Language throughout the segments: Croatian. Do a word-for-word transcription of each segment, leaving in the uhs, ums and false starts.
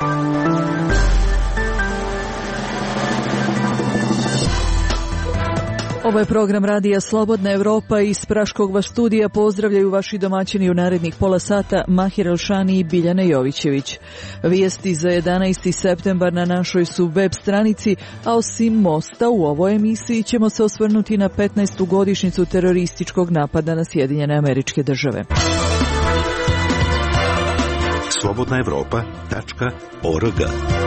Ovo je program radija Slobodna Evropa. Iz Praškog vas studija pozdravljaju vaši domaćini u narednih pola sata Mahir Elšani i Biljana Jovićević. Vijesti za jedanaesti septembar na našoj su web stranici, a osim Mosta u ovoj emisiji ćemo se osvrnuti na petnaestu godišnjicu terorističkog napada na Sjedinjene Američke Države. slobodna evropa tačka org.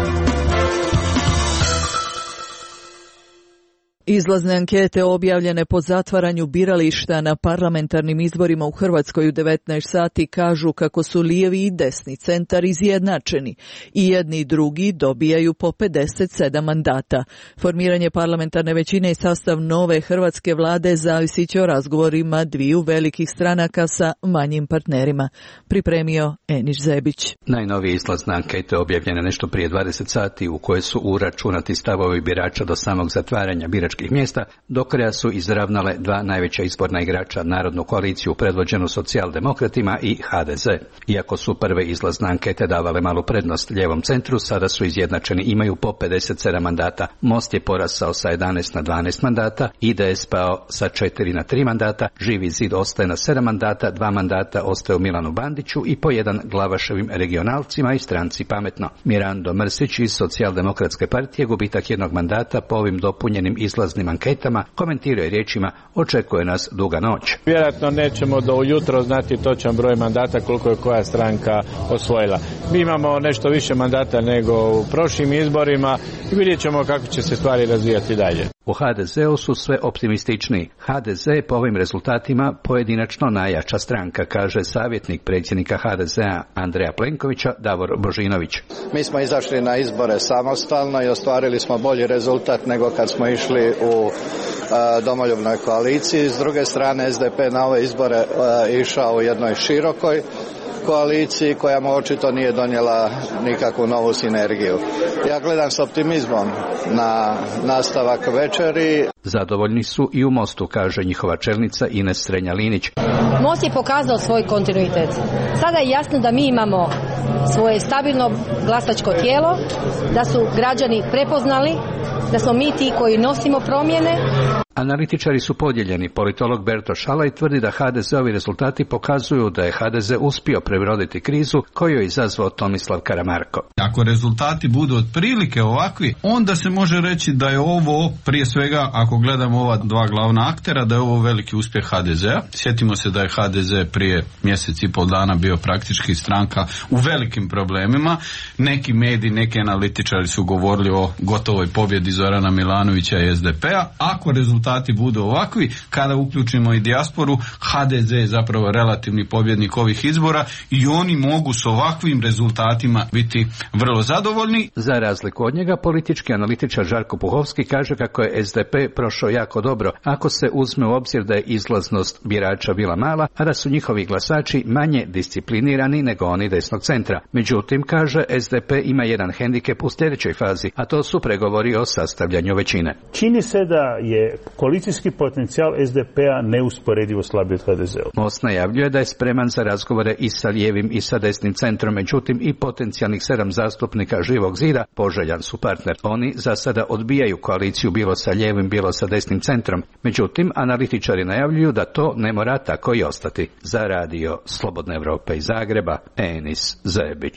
Izlazne ankete objavljene po zatvaranju birališta na parlamentarnim izborima u Hrvatskoj u devetnaest sati kažu kako su lijevi i desni centar izjednačeni i jedni i drugi dobijaju po pedeset sedam mandata. Formiranje parlamentarne većine i sastav nove hrvatske vlade zavisit će o razgovorima dviju velikih stranaka sa manjim partnerima. Pripremio Eniš Zebić. Najnovije izlazne ankete objavljene nešto prije dvadeset sati u koje su uračunati stavovi birača do samog zatvaranja birača mjesta, do kraja su izravnale dva najveća izborna igrača, Narodnu koaliciju predvođenu socijaldemokratima i ha de ze. Iako su prve izlazne ankete davale malu prednost lijevom centru, sada su izjednačeni, imaju po pedeset sedam mandata. Most je porasao sa jedanaest na dvanaest mandata, i de es pao sa četiri na tri mandata, Živi zid ostaje na sedam mandata, dva mandata ostaje u Milanu Bandiću i po jedan Glavaševim regionalcima i stranci Pametno. Mirando Mrsić iz Socijaldemokratske partije gubitak jednog mandata po ovim dopunjenim izlaznim anketama komentiraju riječima: očekuje nas duga noć. Vjerojatno nećemo do ujutro znati točan broj mandata koliko je koja stranka osvojila. Mi imamo nešto više mandata nego u prošlim izborima i vidjet ćemo kako će se stvari razvijati dalje. U ha de zeu su sve optimističniji. ha de ze je po ovim rezultatima pojedinačno najjača stranka, kaže savjetnik predsjednika ha de zea Andreja Plenkovića Davor Božinović. Mi smo izašli na izbore samostalno i ostvarili smo bolji rezultat nego kad smo išli u a, domoljubnoj koaliciji. S druge strane, es de pe na ove izbore a, išao u jednoj širokoj koaliciji koja mu očito nije donijela nikakvu novu sinergiju. Ja gledam s optimizmom na nastavak večeri. Zadovoljni su i u Mostu, kaže njihova čelnica Ines Strenja-Linić. Most je pokazao svoj kontinuitet. Sada je jasno da mi imamo svoje stabilno glasačko tijelo, da su građani prepoznali da smo mi ti koji nosimo promjene. Analitičari su podijeljeni. Politolog Berto Šalaj tvrdi da ha de zeovi rezultati pokazuju da je ha de ze uspio prebroditi krizu koju je izazvao Tomislav Karamarko. Ako rezultati budu otprilike ovakvi, onda se može reći da je ovo, prije svega, ako gledamo ova dva glavna aktera, da je ovo veliki uspjeh ha de zea. Sjetimo se da je ha de ze prije mjesec i pol dana bio praktički stranka u velikim problemima. Neki mediji, neki analitičari su govorili o gotovoj pobjedi Zorana Milanovića i es de pe-a. Ako rezultati budu ovakvi, kada uključimo i dijasporu, ha de ze je zapravo relativni pobjednik ovih izbora i oni mogu s ovakvim rezultatima biti vrlo zadovoljni. Za razliku od njega, politički analitičar Žarko Puhovski kaže kako je es de pe prošao jako dobro, ako se uzme u obzir da je izlaznost birača bila mala, a da su njihovi glasači manje disciplinirani nego oni desnog centra. Međutim, kaže, es de pe ima jedan hendikep u sljedećoj fazi, a to su pregovori o sastavljanju većine. Čini se da je koalicijski potencijal es de pe-a neusporedivo slabiji od ha de zea. Most najavljuje da je spreman za razgovore i sa lijevim i sa desnim centrom, međutim i potencijalnih sedam zastupnika Živog zida poželjan su partner. Oni za sada odbijaju koaliciju bilo sa lijevim, bilo sa desnim centrom. Međutim, analitičari najavljuju da to ne mora tako i ostati. Za radio Slobodna Evropa iz Zagreba, Enis Zebić.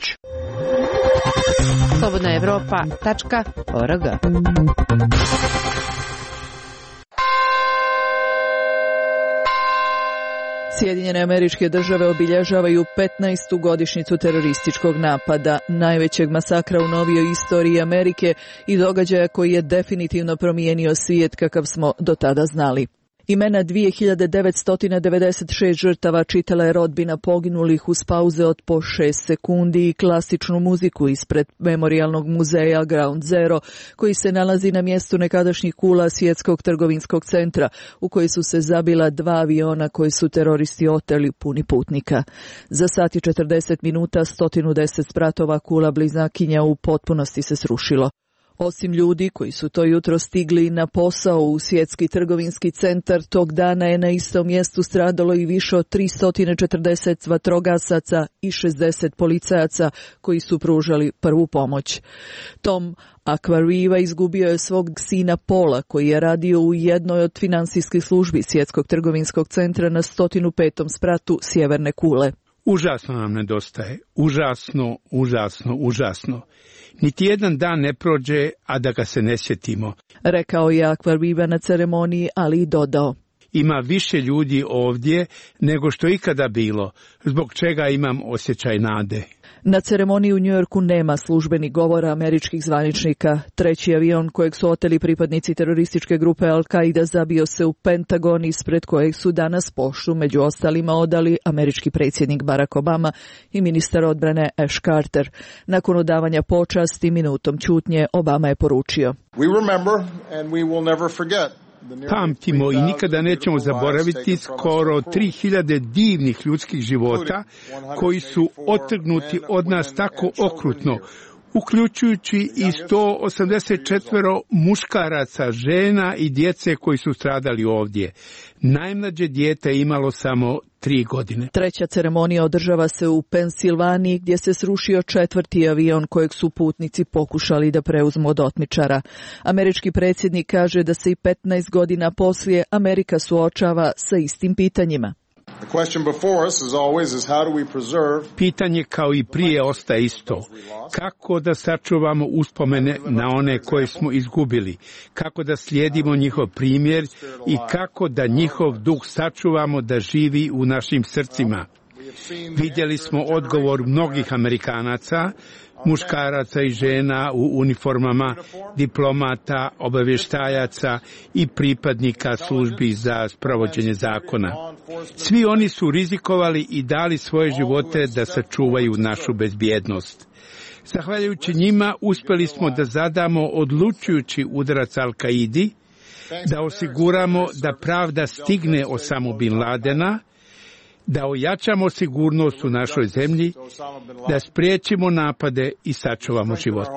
slobodna evropa tačka org. Sjedinjene Američke Države obilježavaju petnaestu godišnjicu terorističkog napada, najvećeg masakra u novijoj istoriji Amerike i događaja koji je definitivno promijenio svijet kakav smo do tada znali. Imena dvije hiljade devetsto devedeset šest žrtava čitala je rodbina poginulih uz pauze od po šest sekundi i klasičnu muziku ispred Memorijalnog muzeja Ground Zero, koji se nalazi na mjestu nekadašnjih kula Svjetskog trgovinskog centra, u koji su se zabila dva aviona koji su teroristi oteli puni putnika. Za sat i četrdeset minuta sto deset spratova kula bliznakinja u potpunosti se srušilo. Osim ljudi koji su to jutro stigli na posao u Svjetski trgovinski centar, tog dana je na istom mjestu stradalo i više od tristo četrdeset vatrogasaca i šezdeset policajaca koji su pružali prvu pomoć. Tom Aquariva izgubio je svog sina Paula koji je radio u jednoj od finansijskih službi Svjetskog trgovinskog centra na sto petom spratu sjeverne kule. Užasno nam nedostaje. Užasno, užasno, užasno. Niti jedan dan ne prođe, a da ga se ne sjetimo. Rekao je Aquariva na ceremoniji, ali i dodao. Ima više ljudi ovdje nego što ikada bilo, zbog čega imam osjećaj nade. Na ceremoniji u Njujorku nema službenih govora američkih zvaničnika. Treći avion kojeg su oteli pripadnici terorističke grupe Al-Qaida zabio se u Pentagon, ispred kojeg su danas poštu među ostalima odali američki predsjednik Barack Obama i ministar odbrane Ash Carter. Nakon odavanja počasti minutom ćutnje Obama je poručio: We remember and we will never forget. Pamtimo i nikada nećemo zaboraviti skoro tri hiljade divnih ljudskih života koji su otrgnuti od nas tako okrutno, uključujući i sto osamdeset četiri muškaraca, žena i djece koji su stradali ovdje. Najmlađe dijete imalo samo tri godine. Treća ceremonija održava se u Pensilvaniji, gdje se srušio četvrti avion kojeg su putnici pokušali da preuzmu od otmičara. Američki predsjednik kaže da se i petnaest godina poslije Amerika suočava sa istim pitanjima. Pitanje kao i prije ostaje isto. Kako da sačuvamo uspomene na one koje smo izgubili? Kako da slijedimo njihov primjer i kako da njihov duh sačuvamo da živi u našim srcima? Vidjeli smo odgovor mnogih Amerikanaca, muškaraca i žena u uniformama, diplomata, obavještajaca i pripadnika službi za sprovođenje zakona. Svi oni su rizikovali i dali svoje živote da sačuvaju našu bezbjednost. Zahvaljujući njima uspjeli smo da zadamo odlučujući udarac Al-Qaidi, da osiguramo da pravda stigne Osamu Bin Ladena, da ojačamo sigurnost u našoj zemlji, da spriječimo napade i sačuvamo živote.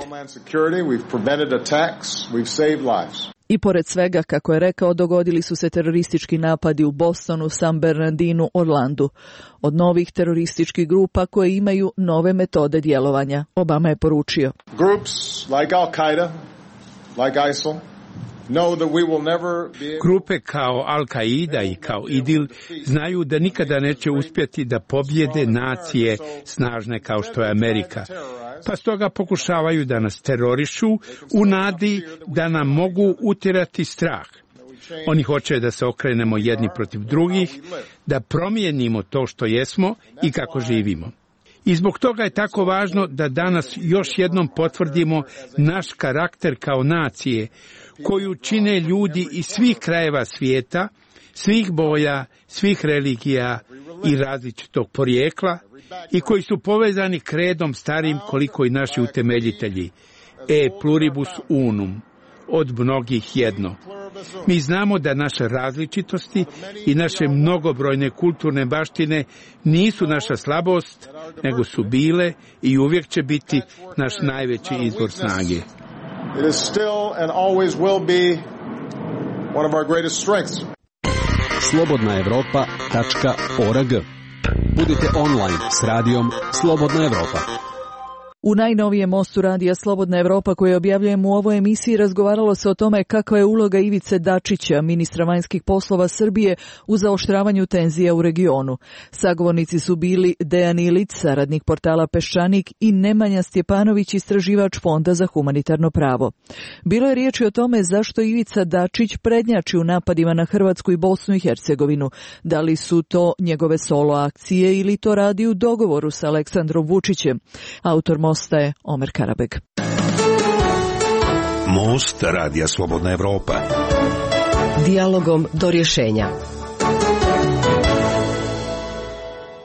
I pored svega, kako je rekao, dogodili su se teroristički napadi u Bostonu, San Bernardinu, Orlandu. Od novih terorističkih grupa koje imaju nove metode djelovanja. Obama je poručio: Groups like Al-Qaida, like ISIL, Grupe kao Al-Qaida i kao Idil znaju da nikada neće uspjeti da pobjede nacije snažne kao što je Amerika. Pa stoga pokušavaju da nas terorišu u nadi da nam mogu utjerati strah. Oni hoće da se okrenemo jedni protiv drugih, da promijenimo to što jesmo i kako živimo. I zbog toga je tako važno da danas još jednom potvrdimo naš karakter kao nacije, koju čine ljudi iz svih krajeva svijeta, svih boja, svih religija i različitog porijekla, i koji su povezani kredom starim koliko i naši utemeljitelji. E pluribus unum, od mnogih jedno. Mi znamo da naše različitosti i naše mnogobrojne kulturne baštine nisu naša slabost, nego su bile i uvijek će biti naš najveći izvor snage. It is still and always will be one of our greatest strengths. slobodna evropa tačka org. Budite online s radijom Slobodna Evropa. U najnovijem mostu radija Slobodna Evropa koje objavljujemo u ovoj emisiji razgovaralo se o tome kakva je uloga Ivice Dačića, ministra vanjskih poslova Srbije, u zaoštravanju tenzija u regionu. Sagovornici su bili Dejan Ilić, saradnik portala Peščanik, i Nemanja Stjepanović, istraživač Fonda za humanitarno pravo. Bilo je riječi o tome zašto Ivica Dačić prednjači u napadima na Hrvatsku i Bosnu i Hercegovinu. Da li su to njegove solo akcije ili to radi u dogovoru sa Aleksandrom Vučićem? Autor Mosta je Omer Karabeg. Most radija Slobodna Evropa. Dijalogom do rješenja.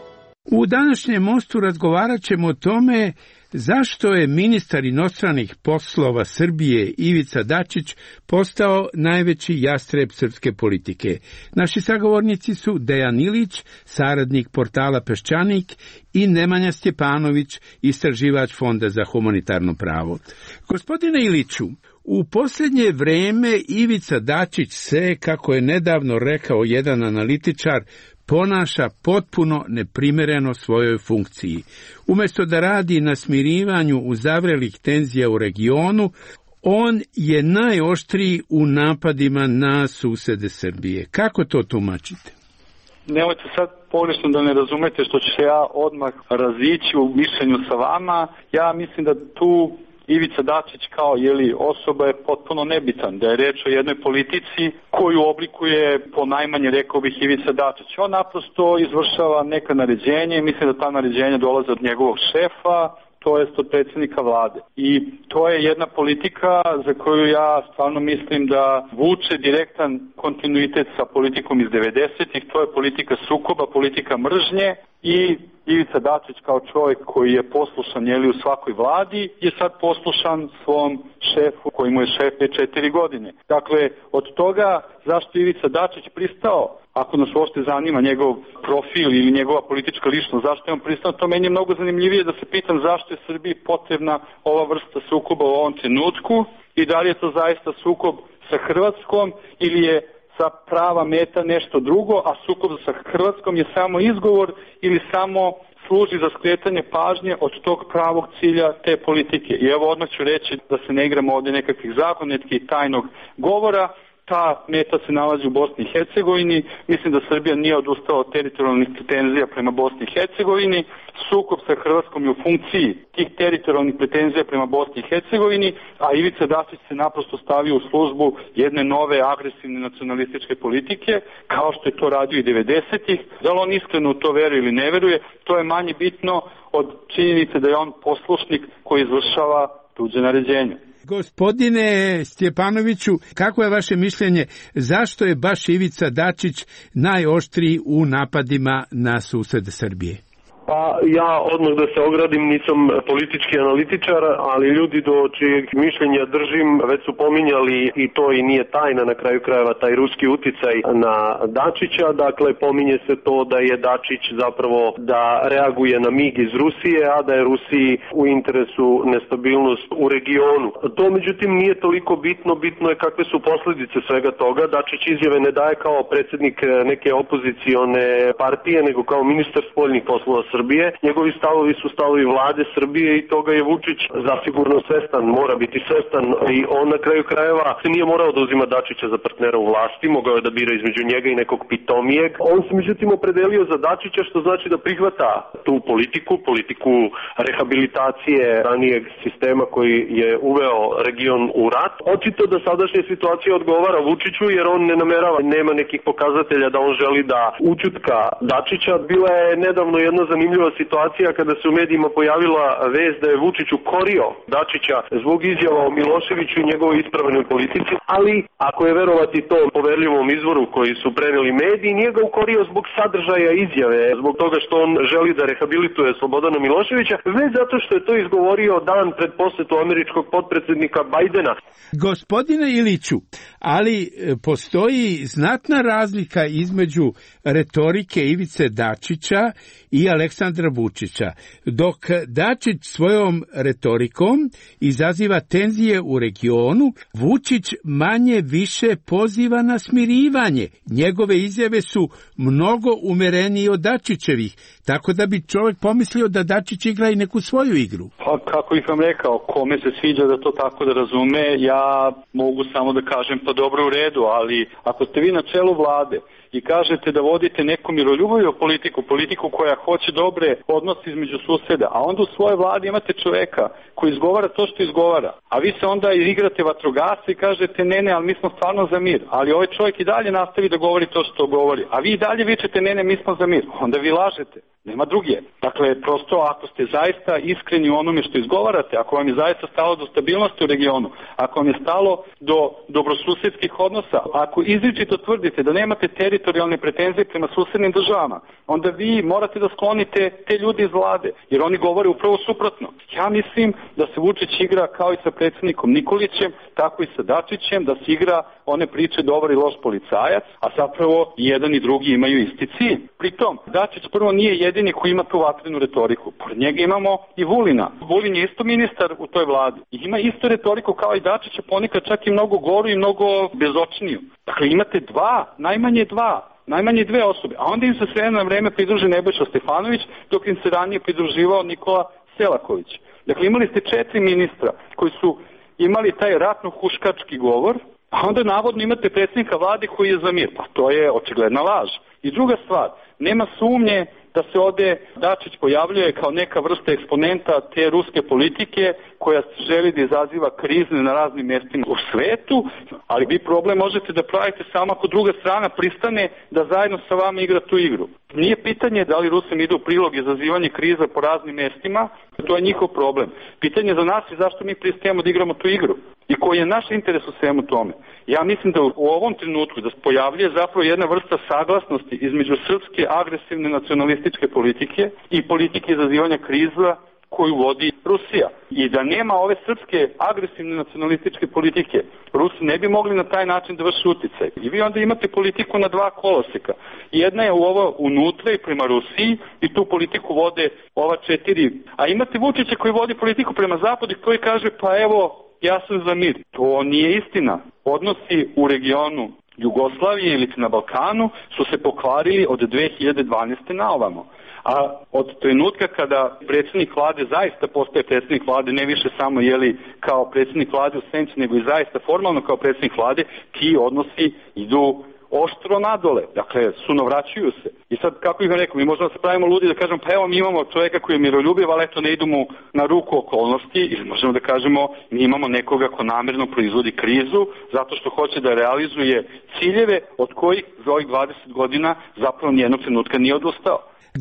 U današnjem mostu razgovarat ćemo o tome zašto je ministar inostranih poslova Srbije Ivica Dačić postao najveći jastreb srpske politike. Naši sagovornici su Dejan Ilić, saradnik portala Peščanik, i Nemanja Stjepanović, istraživač Fonda za humanitarno pravo. Gospodine Iliću, u posljednje vreme Ivica Dačić se, kako je nedavno rekao jedan analitičar, ponaša potpuno neprimereno svojoj funkciji. Umjesto da radi na smirivanju uzavrelih tenzija u regionu, on je najoštriji u napadima na susede Srbije. Kako to tumačite? Nemojte sad pogrešno da ne razumete što ću se ja odmah razići u mišljenju sa vama. Ja mislim da tu Ivica Dačić kao jeli, osoba je potpuno nebitan, da je reč o jednoj politici koju oblikuje po najmanje, rekao bih, Ivica Dačić. On naprosto izvršava neka naređenja i mislim da ta naređenja dolaze od njegovog šefa, to jest od predsjednika vlade. I to je jedna politika za koju ja stvarno mislim da vuče direktan kontinuitet sa politikom iz devedesetih. To je politika sukoba, politika mržnje i Ivica Dačić kao čovjek koji je poslušan jeli, u svakoj vladi je sad poslušan svom šefu koji mu je šef već četiri godine. Dakle, od toga zašto Ivica Dačić pristao, ako nas uopšte zanima njegov profil ili njegova politička ličnost, zašto je on pristao, to meni je mnogo zanimljivije da se pitam zašto je Srbiji potrebna ova vrsta sukoba u ovom trenutku i da li je to zaista sukob sa Hrvatskom ili je sa prava meta nešto drugo, a sukob sa Hrvatskom je samo izgovor ili samo služi za skretanje pažnje od tog pravog cilja te politike. I evo odmah ću reći da se ne igramo ovdje nekakvih zagonetki i tajnog govora. Ta meta se nalazi u Bosni i Hercegovini. Mislim da Srbija nije odustala od teritorijalnih pretenzija prema Bosni i Hercegovini. Sukob sa Hrvatskom je u funkciji tih teritorijalnih pretenzija prema Bosni i Hercegovini, a Ivica Dačić se naprosto stavio u službu jedne nove agresivne nacionalističke politike, kao što je to radio i devedesetih. Da li on iskreno u to veruje ili ne veruje, to je manje bitno od činjenice da je on poslušnik koji izvršava tuđe naređenje. Gospodine Stjepanoviću, kako je vaše mišljenje, zašto je baš Ivica Dačić najoštriji u napadima na susede Srbije? Pa ja odmah da se ogradim, nisam politički analitičar, ali ljudi do čijeg mišljenja držim već su pominjali, i to i nije tajna na kraju krajeva, taj ruski uticaj na Dačića. Dakle, pominje se to da je Dačić zapravo da reaguje na mig iz Rusije, a da je Rusiji u interesu nestabilnost u regionu. To međutim nije toliko bitno, bitno je kakve su posljedice svega toga. Dačić izjave ne daje kao predsjednik neke opozicione partije, nego kao ministar spoljnih poslova Srbije. Njegovi stavovi su stavovi vlade Srbije i toga je Vučić zasigurno svestan, mora biti svestan, i on na kraju krajeva se nije morao da uzima Dačića za partnera u vlasti, mogao je da bira između njega i nekog pitomijeg. On se međutim opredelio za Dačića, što znači da prihvata tu politiku, politiku rehabilitacije ranijeg sistema koji je uveo region u rat. Očito da sadašnja situacija odgovara Vučiću, jer on ne namerava, nema nekih pokazatelja da on želi da ućutka Dačića. Bila je nedavno jedna zanimljiva situacija kada se u medijima pojavila vest da je Vučić ukorio Dačića zbog izjava o Miloševiću i njegovoj ispravnoj politici, ali ako je verovati tom poverljivom izvoru koji su preneli mediji, nije ga ukorio zbog sadržaja izjave, zbog toga što on želi da rehabilituje Slobodana Miloševića, već zato što je to izgovorio dan pred posetu američkog potpredsjednika Bajdena. Gospodine Iliću, ali postoji znatna razlika između retorike Ivice Dačića i Aleksandra Vučića. Dok Dačić svojom retorikom izaziva tenzije u regionu, Vučić manje više poziva na smirivanje. Njegove izjave su mnogo umerenije od Dačićevih, tako da bi čovjek pomislio da Dačić igra i neku svoju igru. Pa kako ih vam rekao, kome se sviđa da to tako da razume, ja mogu samo da kažem pa dobro u redu, ali ako ste vi na čelu vlade i kažete da vodite neku miroljubiviju politiku, politiku koja hoće dobre odnose između suseda, a onda u svojoj vladi imate čoveka koji izgovara to što izgovara, a vi se onda igrate vatrogasce i kažete ne, ne, ali mi smo stvarno za mir, ali ovaj čovjek i dalje nastavi da govori to što govori, a vi i dalje vičete ne, ne, mi smo za mir, onda vi lažete. Nema druge. Dakle, prosto ako ste zaista iskreni u onome što izgovarate, ako vam je zaista stalo do stabilnosti u regionu, ako vam je stalo do dobrosusedskih odnosa, ako izričito tvrdite da nemate teritorijalne teritorijalne pretenzije prema susednim državama, onda vi morate da sklonite te ljudi iz vlade, jer oni govore upravo suprotno. Ja mislim da se Vučić igra kao i sa predsjednikom Nikolićem, tako i sa Dačićem, da se igra one priče dobar i loš policajac, a zapravo jedan i drugi imaju isti cilj. Pritom, Dačić prvo nije jedini koji ima tu vatrenu retoriku. Pored njega imamo i Vulina. Vulin je isto ministar u toj vladi. I ima isto retoriku kao i Dačić, ponekad čak i mnogo goru i mnogo bezočniju. Dakle, imate dva, najmanje dva, najmanje dve osobe, a onda im se sve na vreme pridruži Nebojša Stefanović, dok im se ranije pridruživao Nikola Selaković. Dakle, imali ste četiri ministra koji su imali taj ratno-huškački govor, a onda navodno imate predsjednika vlade koji je za mir. Pa to je očigledna laž. I druga stvar, nema sumnje da se ovde Dačić pojavljuje kao neka vrsta eksponenta te ruske politike koja želi da izaziva krizne na raznim mjestima u svetu, ali vi problem možete da pravite samo ako druga strana pristane da zajedno sa vama igra tu igru. Nije pitanje da li Rusima ide u prilog izazivanje kriza po raznim mjestima, to je njihov problem. Pitanje za nas je zašto mi pristajemo da igramo tu igru i koji je naš interes u svemu tome. Ja mislim da u ovom trenutku da se pojavljuje zapravo jedna vrsta saglasnosti između srpske agresivne nacionalističke politike i politike izazivanja kriza koju vodi Rusija. I da nema ove srpske agresivne nacionalističke politike, Rusi ne bi mogli na taj način da vrši uticaj. I vi onda imate politiku na dva koloseka. Jedna je u ovo unutra i prema Rusiji i tu politiku vode ova četiri. A imate Vučića koji vodi politiku prema zapadu i koji kaže pa evo ja sam za mir. To nije istina. Odnosi u regionu Jugoslavije ili na Balkanu su se pokvarili od dve hiljade dvanaeste na ovamo. A od trenutka kada predsjednik vlade zaista postaje predsjednik vlade, ne više samo jeli kao predsjednik vlade u senci, nego i zaista formalno kao predsjednik vlade, ti odnosi idu oštro nadole, dakle sunovraćuju se. I sad kako ih rekao, mi možemo da se pravimo ludi da kažemo pa evo mi imamo čovjeka koji je miroljubiv, ali eto ne idu mu na ruku okolnosti, ili možemo da kažemo mi imamo nekoga ko namjerno proizvodi krizu zato što hoće da realizuje ciljeve od kojih za ovih dvadeset godina zapravo nijednog trenutka nije odustao.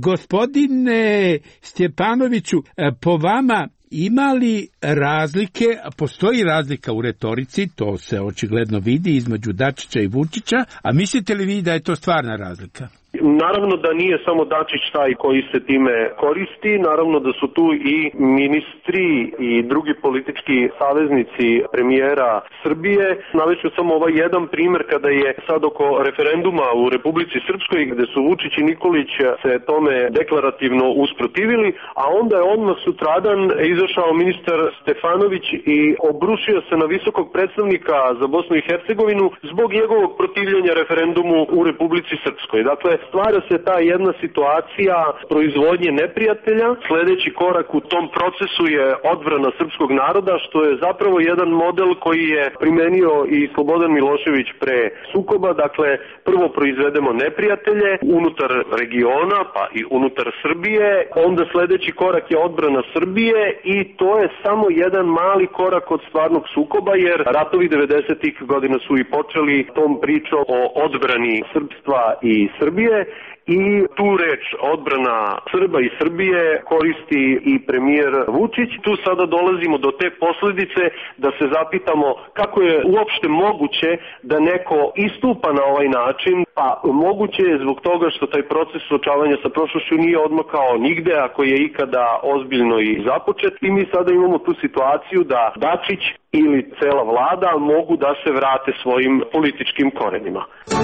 Gospodine Stjepanoviću, po vama ima li razlike, postoji razlika u retorici, to se očigledno vidi između Dačića i Vučića, a mislite li vi da je to stvarna razlika? Naravno da nije samo Dačić taj koji se time koristi, naravno da su tu i ministri i drugi politički saveznici premijera Srbije. Navešću samo ovaj jedan primjer kada je sad oko referenduma u Republici Srpskoj gde su Vučić i Nikolić se tome deklarativno usprotivili, a onda je odmah sutradan izašao ministar Stefanović i obrušio se na visokog predstavnika za Bosnu i Hercegovinu zbog njegovog protivljenja referendumu u Republici Srpskoj. Dakle, stvara se ta jedna situacija proizvodnje neprijatelja. Sljedeći korak u tom procesu je odbrana srpskog naroda, što je zapravo jedan model koji je primenio i Slobodan Milošević pre sukoba. Dakle, prvo proizvedemo neprijatelje unutar regiona, pa i unutar Srbije. Onda sljedeći korak je odbrana Srbije i to je samo jedan mali korak od stvarnog sukoba, jer ratovi devedesetih godina su i počeli tom pričom o odbrani srpstva i Srbije. I tu reč odbrana Srba i Srbije koristi i premijer Vučić. Tu sada dolazimo do te posljedice da se zapitamo kako je uopšte moguće da neko istupa na ovaj način. Pa moguće je zbog toga što taj proces suočavanja sa prošlošću nije odmakao nigde, ako je ikada ozbiljno i započet. I mi sada imamo tu situaciju da Dačić ili cela vlada mogu da se vrate svojim političkim korenima.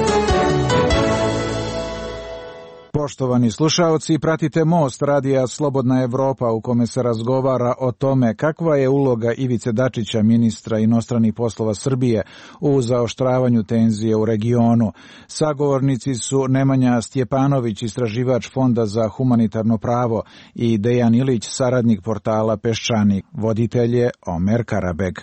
Poštovani slušaoci, pratite Most radija Slobodna Evropa u kome se razgovara o tome kakva je uloga Ivice Dačića, ministra inostranih poslova Srbije, u zaoštravanju tenzije u regionu. Sagovornici su Nemanja Stjepanović, istraživač Fonda za humanitarno pravo, i Dejan Ilić, saradnik portala Peščanik. Voditelj je Omer Karabeg.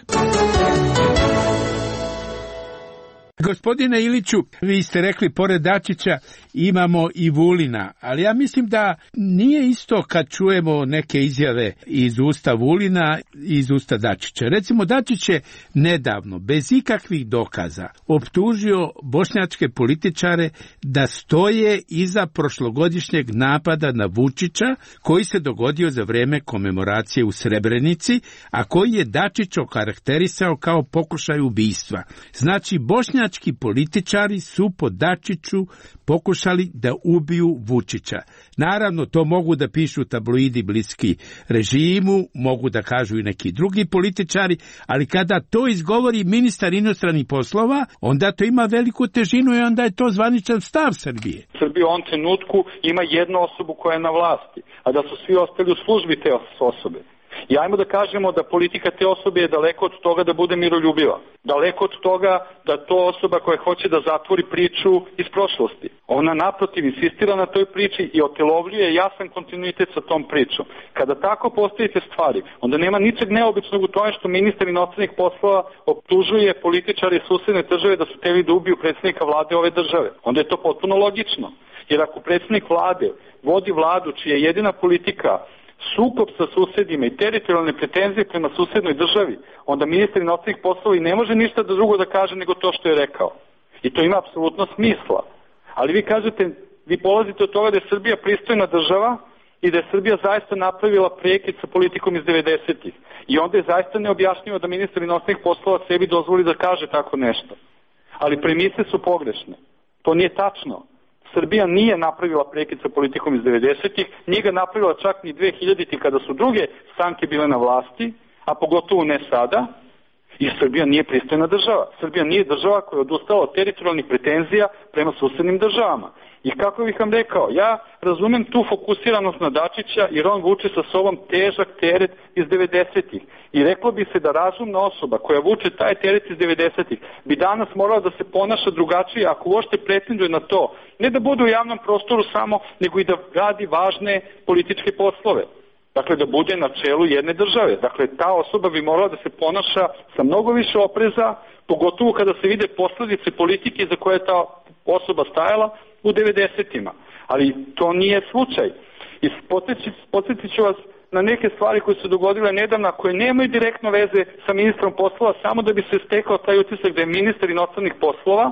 Gospodine Iliću, vi ste rekli pored Dačića imamo i Vulina, ali ja mislim da nije isto kad čujemo neke izjave iz usta Vulina i iz usta Dačića. Recimo, Dačić je nedavno, bez ikakvih dokaza, optužio bošnjačke političare da stoje iza prošlogodišnjeg napada na Vučića koji se dogodio za vreme komemoracije u Srebrenici, a koji je Dačić okarakterisao kao pokušaj ubistva. Znači, bošnjački bošnjački političari su po Dačiću pokušali da ubiju Vučića. Naravno, to mogu da pišu tabloidi bliski režimu, mogu da kažu i neki drugi političari, ali kada to izgovori ministar inostranih poslova, onda to ima veliku težinu i onda je to zvaničan stav Srbije. Srbija u ovom trenutku ima jednu osobu koja je na vlasti, a da su svi ostali u službi te osobe. I ajmo da kažemo da politika te osobe je daleko od toga da bude miroljubiva. Daleko od toga da to osoba koja hoće da zatvori priču iz prošlosti. Ona naprotiv insistira na toj priči i otelovljuje jasan kontinuitet sa tom pričom. Kada tako postavite stvari, onda nema ničeg neobičnog u tome što ministar inostranih poslova optužuje političare susedne države da su teli da ubiju predsjednika vlade ove države. Onda je to potpuno logično. Jer ako predsjednik vlade vodi vladu čija je jedina politika sukob sa susedima i teritorijalne pretenzije prema susednoj državi, onda ministar inostranih poslova i ne može ništa drugo da kaže nego to što je rekao. I to ima apsolutno smisla. Ali vi kažete, vi polazite od toga da je Srbija pristojna država i da je Srbija zaista napravila prekid sa politikom iz devedesetih. I onda je zaista neobjašnjivo da ministar inostranih poslova sebi dozvoli da kaže tako nešto. Ali premise su pogrešne. To nije tačno. Srbija nije napravila prekid sa politikom iz devedesetih, nije ga napravila čak ni dve hiljadite kada su druge stranke bile na vlasti, a pogotovo ne sada, i Srbija nije pristojna država. Srbija nije država koja je odustala od teritorijalnih pretenzija prema susednim državama. I kako bih vam rekao, ja razumem tu fokusiranost na Dačića jer on vuče sa sobom težak teret iz devedesetih. I reklo bi se da razumna osoba koja vuče taj teret iz devedesetih bi danas morala da se ponaša drugačije ako uopšte pretenduje na to. Ne da bude u javnom prostoru samo, nego i da radi važne političke poslove. Dakle, da bude na čelu jedne države. Dakle, ta osoba bi morala da se ponaša sa mnogo više opreza, pogotovo kada se vide posledice politike za koje je ta osoba stajala u devedesetima. Ali to nije slučaj. I podsjetit ću vas na neke stvari koje su dogodile nedavno, koje nemaju direktno veze sa ministrom poslova, samo da bi se stekao taj utisak da je ministar inostranih poslova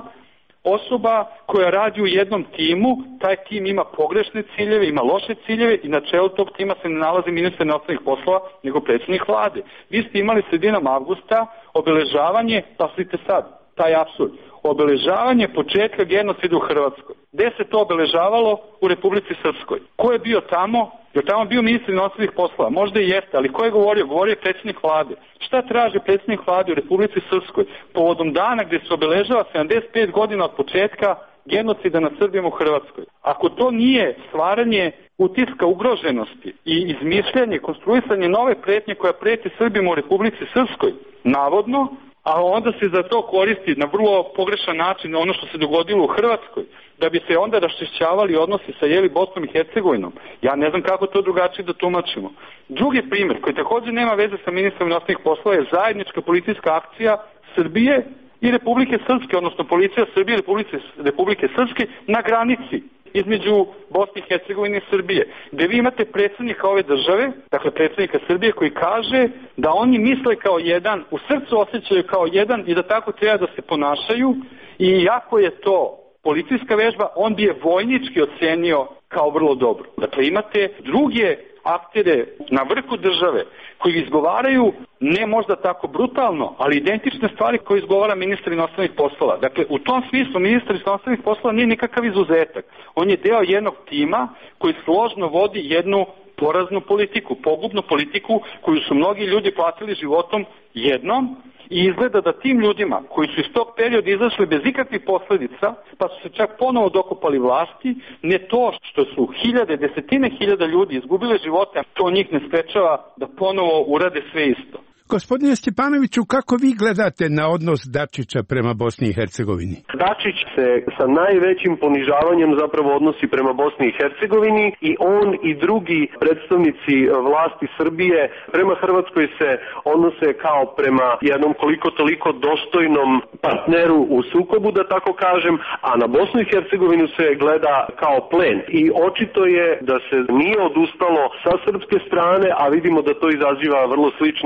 osoba koja radi u jednom timu, taj tim ima pogrešne ciljeve, ima loše ciljeve i na čelu tog tima se ne nalazi ministar inostranih poslova, nego predsjednik vlade. Vi ste imali sredinom avgusta obeležavanje, pasite sad, taj apsurd, obeležavanje početka genocida u Hrvatskoj. Gde se to obeležavalo? U Republici Srpskoj. Ko je bio tamo? Je tamo bio ministar inostranih poslova? Možda i jeste, ali ko je govorio? Govorio je predsjednik vlade. Šta traži predsjednik vlade u Republici Srpskoj povodom dana gde se obeležava sedamdeset pet godina od početka genocida nad Srbima u Hrvatskoj? Ako to nije stvaranje utiska ugroženosti i izmišljanje, konstruisanje nove pretnje koja preti Srbima u Republici Srpskoj, navodno, a onda se za to koristi na vrlo pogrešan način ono što se dogodilo u Hrvatskoj, da bi se onda raščišćavali odnosi sa jeli Bosnom i Hercegovinom. Ja ne znam kako to drugačije da tumačimo. Drugi primjer, koji također nema veze sa ministrom inostranih poslova, je zajednička policijska akcija Srbije i Republike Srpske, odnosno policija Srbije i Republike, Republike Srpske na granici između Bosne i Hercegovine i Srbije, gde vi imate predsjednika ove države, dakle predsjednika Srbije, koji kaže da oni misle kao jedan, u srcu osjećaju kao jedan i da tako treba da se ponašaju, i iako je to policijska vežba, on bi je vojnički ocenio kao vrlo dobro. Dakle, imate druge aktere na vrhu države koji izgovaraju ne možda tako brutalno, ali identične stvari koje izgovara ministar inostranih poslova. Dakle, u tom smislu ministar inostranih poslova nije nikakav izuzetak. On je deo jednog tima koji složno vodi jednu poraznu politiku, pogubnu politiku koju su mnogi ljudi platili životom jednom, i izgleda da tim ljudima koji su iz tog perioda izašli bez ikakvih posledica, pa su se čak ponovo dokopali vlasti, ne to što su hiljade, desetine hiljada ljudi izgubile živote, to njih ne sprečava da ponovo urade sve isto. Gospodine Stjepanoviću, kako vi gledate na odnos Dačića prema Bosni i Hercegovini? Dačić se sa najvećim ponižavanjem zapravo odnosi prema Bosni i Hercegovini i on i drugi predstavnici vlasti Srbije prema Hrvatskoj se odnose kao prema jednom koliko toliko dostojnom partneru u sukobu, da tako kažem, a na Bosnu i Hercegovinu se gleda kao plen. I očito je da se nije odustalo sa srpske strane, a vidimo da to izaziva vrlo slične reakcije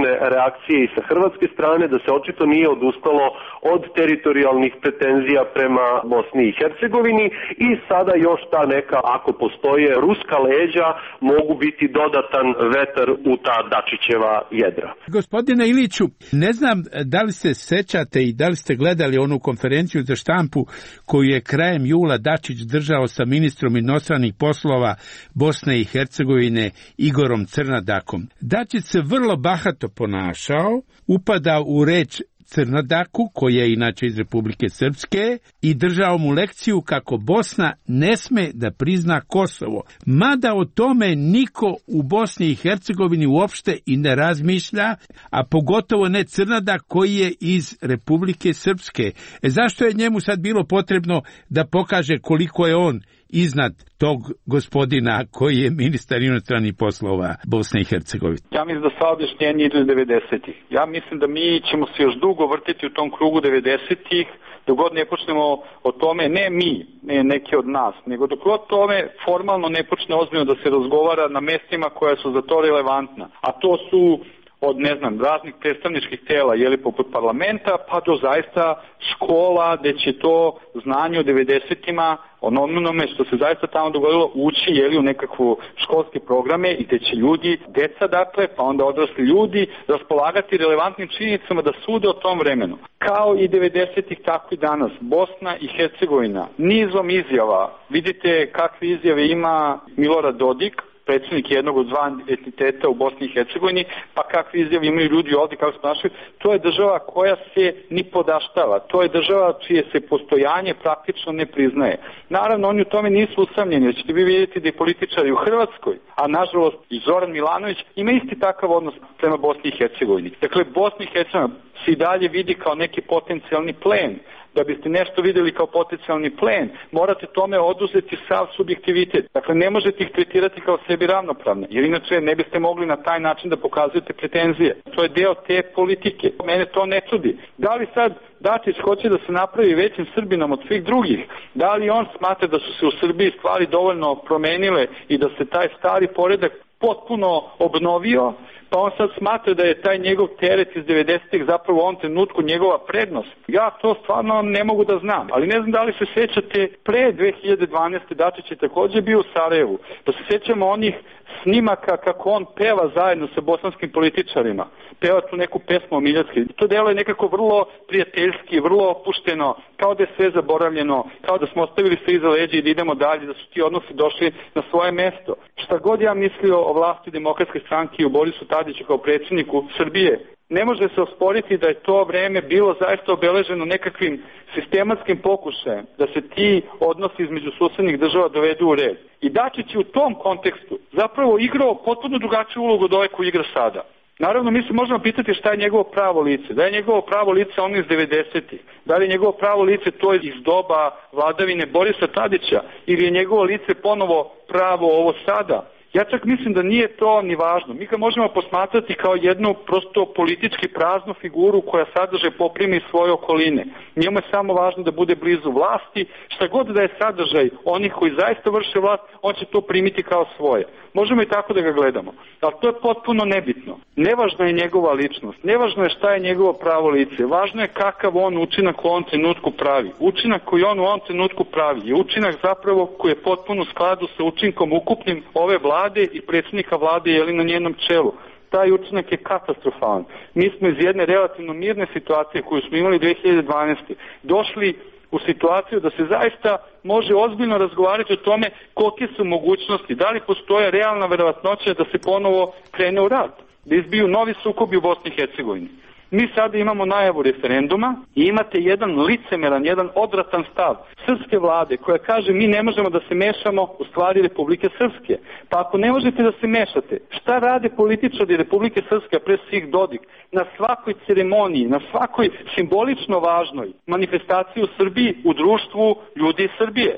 reakcije i sa hrvatske strane, da se očito nije odustalo od teritorijalnih pretenzija prema Bosni i Hercegovini i sada još ta neka, ako postoje ruska leđa, mogu biti dodatan vetar u ta Dačićeva jedra. Gospodine Iliću, ne znam da li se sećate i da li ste gledali onu konferenciju za štampu koju je krajem jula Dačić držao sa ministrom inostranih poslova Bosne i Hercegovine Igorom Crnadakom. Dačić se vrlo bahato ponašao, upadao u reč Crnodaku, koji je inače iz Republike Srpske, i držao mu lekciju kako Bosna ne sme da prizna Kosovo. Mada o tome niko u Bosni i Hercegovini uopšte i ne razmišlja, a pogotovo ne Crnodak koji je iz Republike Srpske. E zašto je njemu sad bilo potrebno da pokaže koliko je on iznad tog gospodina koji je ministar inostranih poslova Bosne i Hercegovine? Ja mislim da sva objašnjenja idu iz devedesetih. Ja mislim da mi ćemo se još dugo vrtiti u tom krugu devedesetih, dok god ne počnemo o tome, ne mi, ne neki od nas, nego dok god tome formalno ne počne ozbiljno da se razgovara na mestima koja su za to relevantna. A to su od, ne znam, raznih predstavničkih tela, jeli, poput parlamenta, pa do zaista škola, gde će to znanje u devedesetima, onome što se zaista tamo dogodilo, ući, jeli, u nekakvu školske programe i gde će ljudi, deca dakle, pa onda odrasli ljudi, raspolagati relevantnim činjenicama da sude o tom vremenu. Kao i devedesetih, tako i danas. Bosna i Hercegovina, nizom izjava, vidite kakve izjave ima Milorad Dodik, predsjednik jednog od dva entiteta u Bosni i Hercegovini, pa kakve izjave imaju ljudi ovdje, kako se ponašaju. To je država koja se ni podaštava. To je država čije se postojanje praktično ne priznaje. Naravno, oni u tome nisu usamljeni, jer ćete vi vidjeti da i političari u Hrvatskoj, a nažalost i Zoran Milanović, ima isti takav odnos prema Bosni i Hercegovini. Dakle, Bosni i Hercegovina se i dalje vidi kao neki potencijalni plen. Da biste nešto vidjeli kao potencijalni plen, morate tome oduzeti sav subjektivitet. Dakle, ne možete ih tretirati kao sebi ravnopravne, jer inače ne biste mogli na taj način da pokazujete pretenzije. To je deo te politike. Mene to ne čudi. Da li sad Dačić hoće da se napravi većim Srbinom od svih drugih? Da li on smatra da su se u Srbiji stvari dovoljno promenile i da se taj stari poredak potpuno obnovio, pa on sad smatra da je taj njegov teret iz devedesetih zapravo u ovom trenutku njegova prednost. Ja to stvarno ne mogu da znam, ali ne znam da li se sjećate, pre dve hiljade dvanaeste. Dačić je također bio u Sarajevu, da se sjećamo onih snimaka kako on peva zajedno sa bosanskim političarima, peva tu neku pesmu o Miljacki. To delo je nekako vrlo prijateljski, vrlo opušteno, kao da je sve zaboravljeno, kao da smo ostavili sve iza leđa i da idemo dalje, da su ti odnosi došli na svoje mesto. Šta god ja mislio o vlasti Demokratske stranke i o Borisu Tadiću kao predsjedniku Srbije, ne može se osporiti da je to vreme bilo zaista obeleženo nekakvim sistematskim pokušajem da se ti odnosi između susednih država dovedu u red. I Dačić je u tom kontekstu zapravo igrao potpuno drugačiju ulogu od ove koju igra sada. Naravno, mi se možemo pitati šta je njegovo pravo lice. Da je njegovo pravo lice ono iz devedesetih? Da li je njegovo pravo lice to iz doba vladavine Borisa Tadića? Ili je njegovo lice ponovo pravo ovo sada? Ja čak mislim da nije to ni važno. Mi ga možemo posmatrati kao jednu prosto politički praznu figuru koja sadrže poprimi svoje okoline. Njemu je samo važno da bude blizu vlasti. Šta god da je sadržaj onih koji zaista vrše vlast, on će to primiti kao svoje. Možemo i tako da ga gledamo. Ali to je potpuno nebitno. Nevažna je njegova ličnost. Nevažno je šta je njegovo pravo lice. Važno je kakav on učinak u ovom trenutku pravi. Učinak koji on u ovom trenutku pravi je učinak zapravo koji je potpuno u skladu sa učinkom ukupnim ove vlade i predsjednika vlade jeli na njenom čelu. Taj učinak je katastrofalan. Mi smo iz jedne relativno mirne situacije koju smo imali dve hiljade dvanaeste. došli u situaciju da se zaista može ozbiljno razgovarati o tome kolike su mogućnosti, da li postoje realna verovatnoća da se ponovo krene u rat, da izbiju novi sukobi u Bosni i Hercegovini. Mi sada imamo najavu referenduma i imate jedan licemeran, jedan odvratan stav srpske vlade koja kaže mi ne možemo da se mešamo u stvari Republike Srpske. Pa ako ne možete da se mešate, šta rade političari Republike Srpske, pre svih Dodik, na svakoj ceremoniji, na svakoj simbolično važnoj manifestaciji u Srbiji, u društvu ljudi iz Srbije?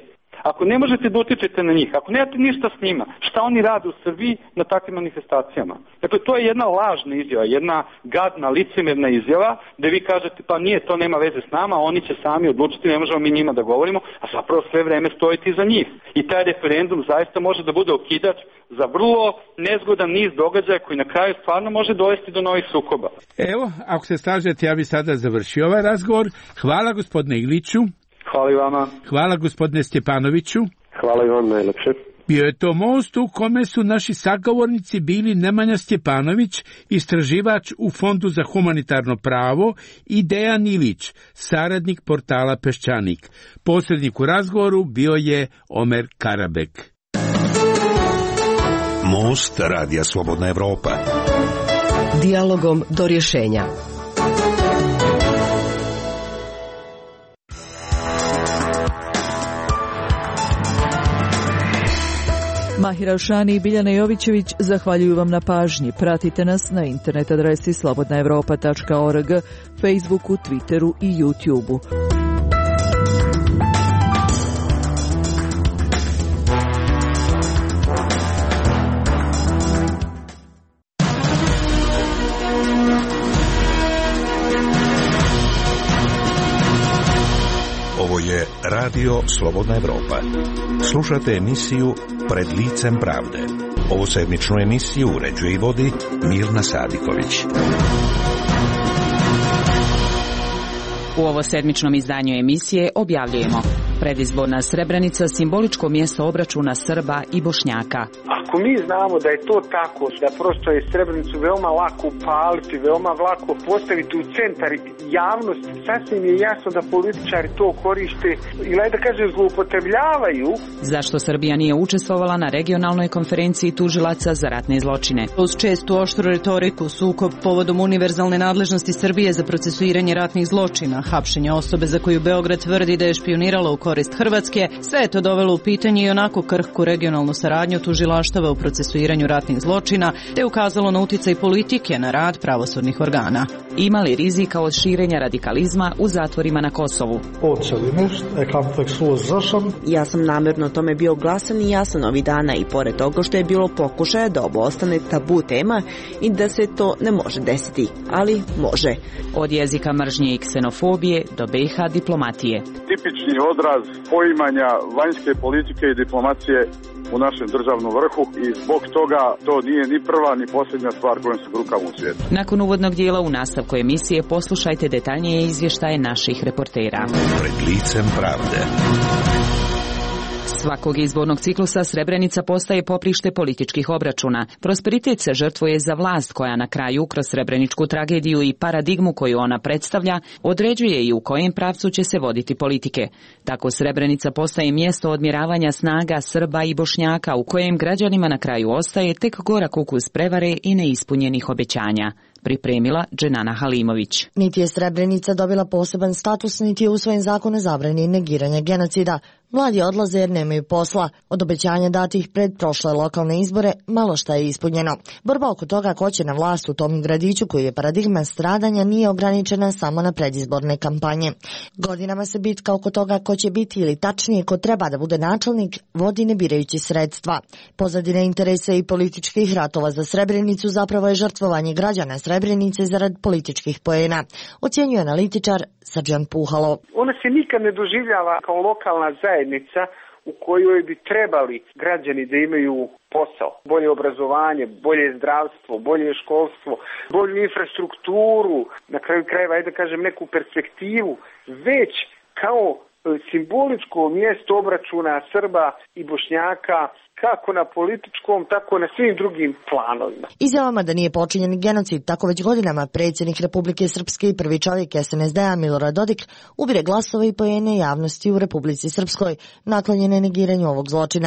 Ako ne možete da utičete na njih, ako nemate ništa s njima, šta oni rade u Srbiji na takvim manifestacijama? Dakle, to je jedna lažna izjava, jedna gadna, licemjerna izjava, da vi kažete pa nije, to nema veze s nama, oni će sami odlučiti, ne možemo mi njima da govorimo, a zapravo sve vreme stojite iza njih. I taj referendum zaista može da bude okidač za vrlo nezgodan niz događaja koji na kraju stvarno može dovesti do novih sukoba. Evo, ako se slažete, ja bih sada završio ovaj razgovor. Hvala gospodine Iliću. Hvala i vama. Hvala gospodine Stjepanoviću. Hvala i vam najlepše. Bio je to most u kome su naši sagovornici bili Nemanja Stjepanović, istraživač u Fondu za humanitarno pravo, i Dejan Ilić, saradnik portala Peščanik. Posrednik u razgovoru bio je Omer Karabek. Most Radija Slobodna Evropa. Dijalogom do rješenja. Mahira Ošani i Biljana Jovićević zahvaljuju vam na pažnji. Pratite nas na internet adresi slobodna evropa tačka org, Facebooku, Twitteru i YouTubeu. Ovo je Radio Slobodna Evropa. Slušate emisiju Pred licem pravde. Ovu sedmičnu emisiju uređuje i vodi Mirna Sadiković. U ovo sedmičnom izdanju emisije objavljujemo: predizborna Srebrenica, simboličko mjesto obračuna Srba i Bošnjaka. Ako mi znamo da je to tako, da prosto je Srebrenicu veoma lako upaliti, veoma lako postaviti u centar javnosti, sasvim je jasno da političari to koriste ili, da kažem, zloupotrebljavaju. Zašto Srbija nije učestvovala na regionalnoj konferenciji tužilaca za ratne zločine? Uz čestu oštru retoriku, sukob povodom univerzalne nadležnosti Srbije za procesuiranje ratnih zločina, hapšenje osobe za koju Beograd tvrdi da je špionirala u korist Hrvatske, sve je to dovelo u pitanje i onako krhku regionalnu saradnju tužilaštava u procesuiranju ratnih zločina, te ukazalo na uticaj politike na rad pravosudnih organa. Ima li rizika od širenja radikalizma u zatvorima na Kosovu? Ja sam namjerno tome bio glasan i jasan ovih dana i pored toga što je bilo pokušaja da ovo ostane tabu tema i da se to ne može desiti, ali može. Od jezika mržnje i ksenofobije do B iH diplomatije. Tipični odraz poimanja vanjske politike i diplomacije u našem državnom vrhu i zbog toga to nije ni prva ni posljednja stvar kojom se brukamo u svijetu. Nakon uvodnog dijela u nastavku emisije poslušajte detaljnije izvještaje naših reportera. Pred licem pravde. Svakog izbornog ciklusa Srebrenica postaje poprište političkih obračuna. Prosperitet se žrtvuje za vlast koja na kraju, kroz srebreničku tragediju i paradigmu koju ona predstavlja, određuje i u kojem pravcu će se voditi politike. Tako Srebrenica postaje mjesto odmjeravanja snaga Srba i Bošnjaka u kojem građanima na kraju ostaje tek gorak ukus prevare i neispunjenih obećanja. Pripremila Dženana Halimović. Niti je Srebrenica dobila poseban status, niti je usvojen zakon o zabrani negiranja genocida. Mladi odlaze jer nemaju posla. Od obećanja datih pred prošle lokalne izbore malo šta je ispunjeno. Borba oko toga ko će na vlast u tom gradiću koji je paradigma stradanja nije ograničena samo na predizborne kampanje. Godinama se bitka oko toga ko će biti ili tačnije ko treba da bude načelnik vodi ne birajući sredstva. Pozadina interesa i političkih ratova za Srebrenicu zapravo je žrtvovanje građana Srebrenice zarad političkih poena, ocjenjuje analitičar Srđan Puhalo. Ona se nikad ne doživljava kao lokalna zajednica u kojoj bi trebali građani da imaju posao, bolje obrazovanje, bolje zdravstvo, bolje školstvo, bolju infrastrukturu, na kraju krajeva, ajde da kažem, neku perspektivu, već kao simboličko mjesto obračuna Srba i Bošnjaka, kako na političkom, tako na svim drugim planovima. Izjavama da nije počinjen genocid, tako već godinama predsjednik Republike Srpske i prvi čovjek S N S D-a Milorad Dodik ubire glasove i poene javnosti u Republici Srpskoj, naklonjene negiranju ovog zločina.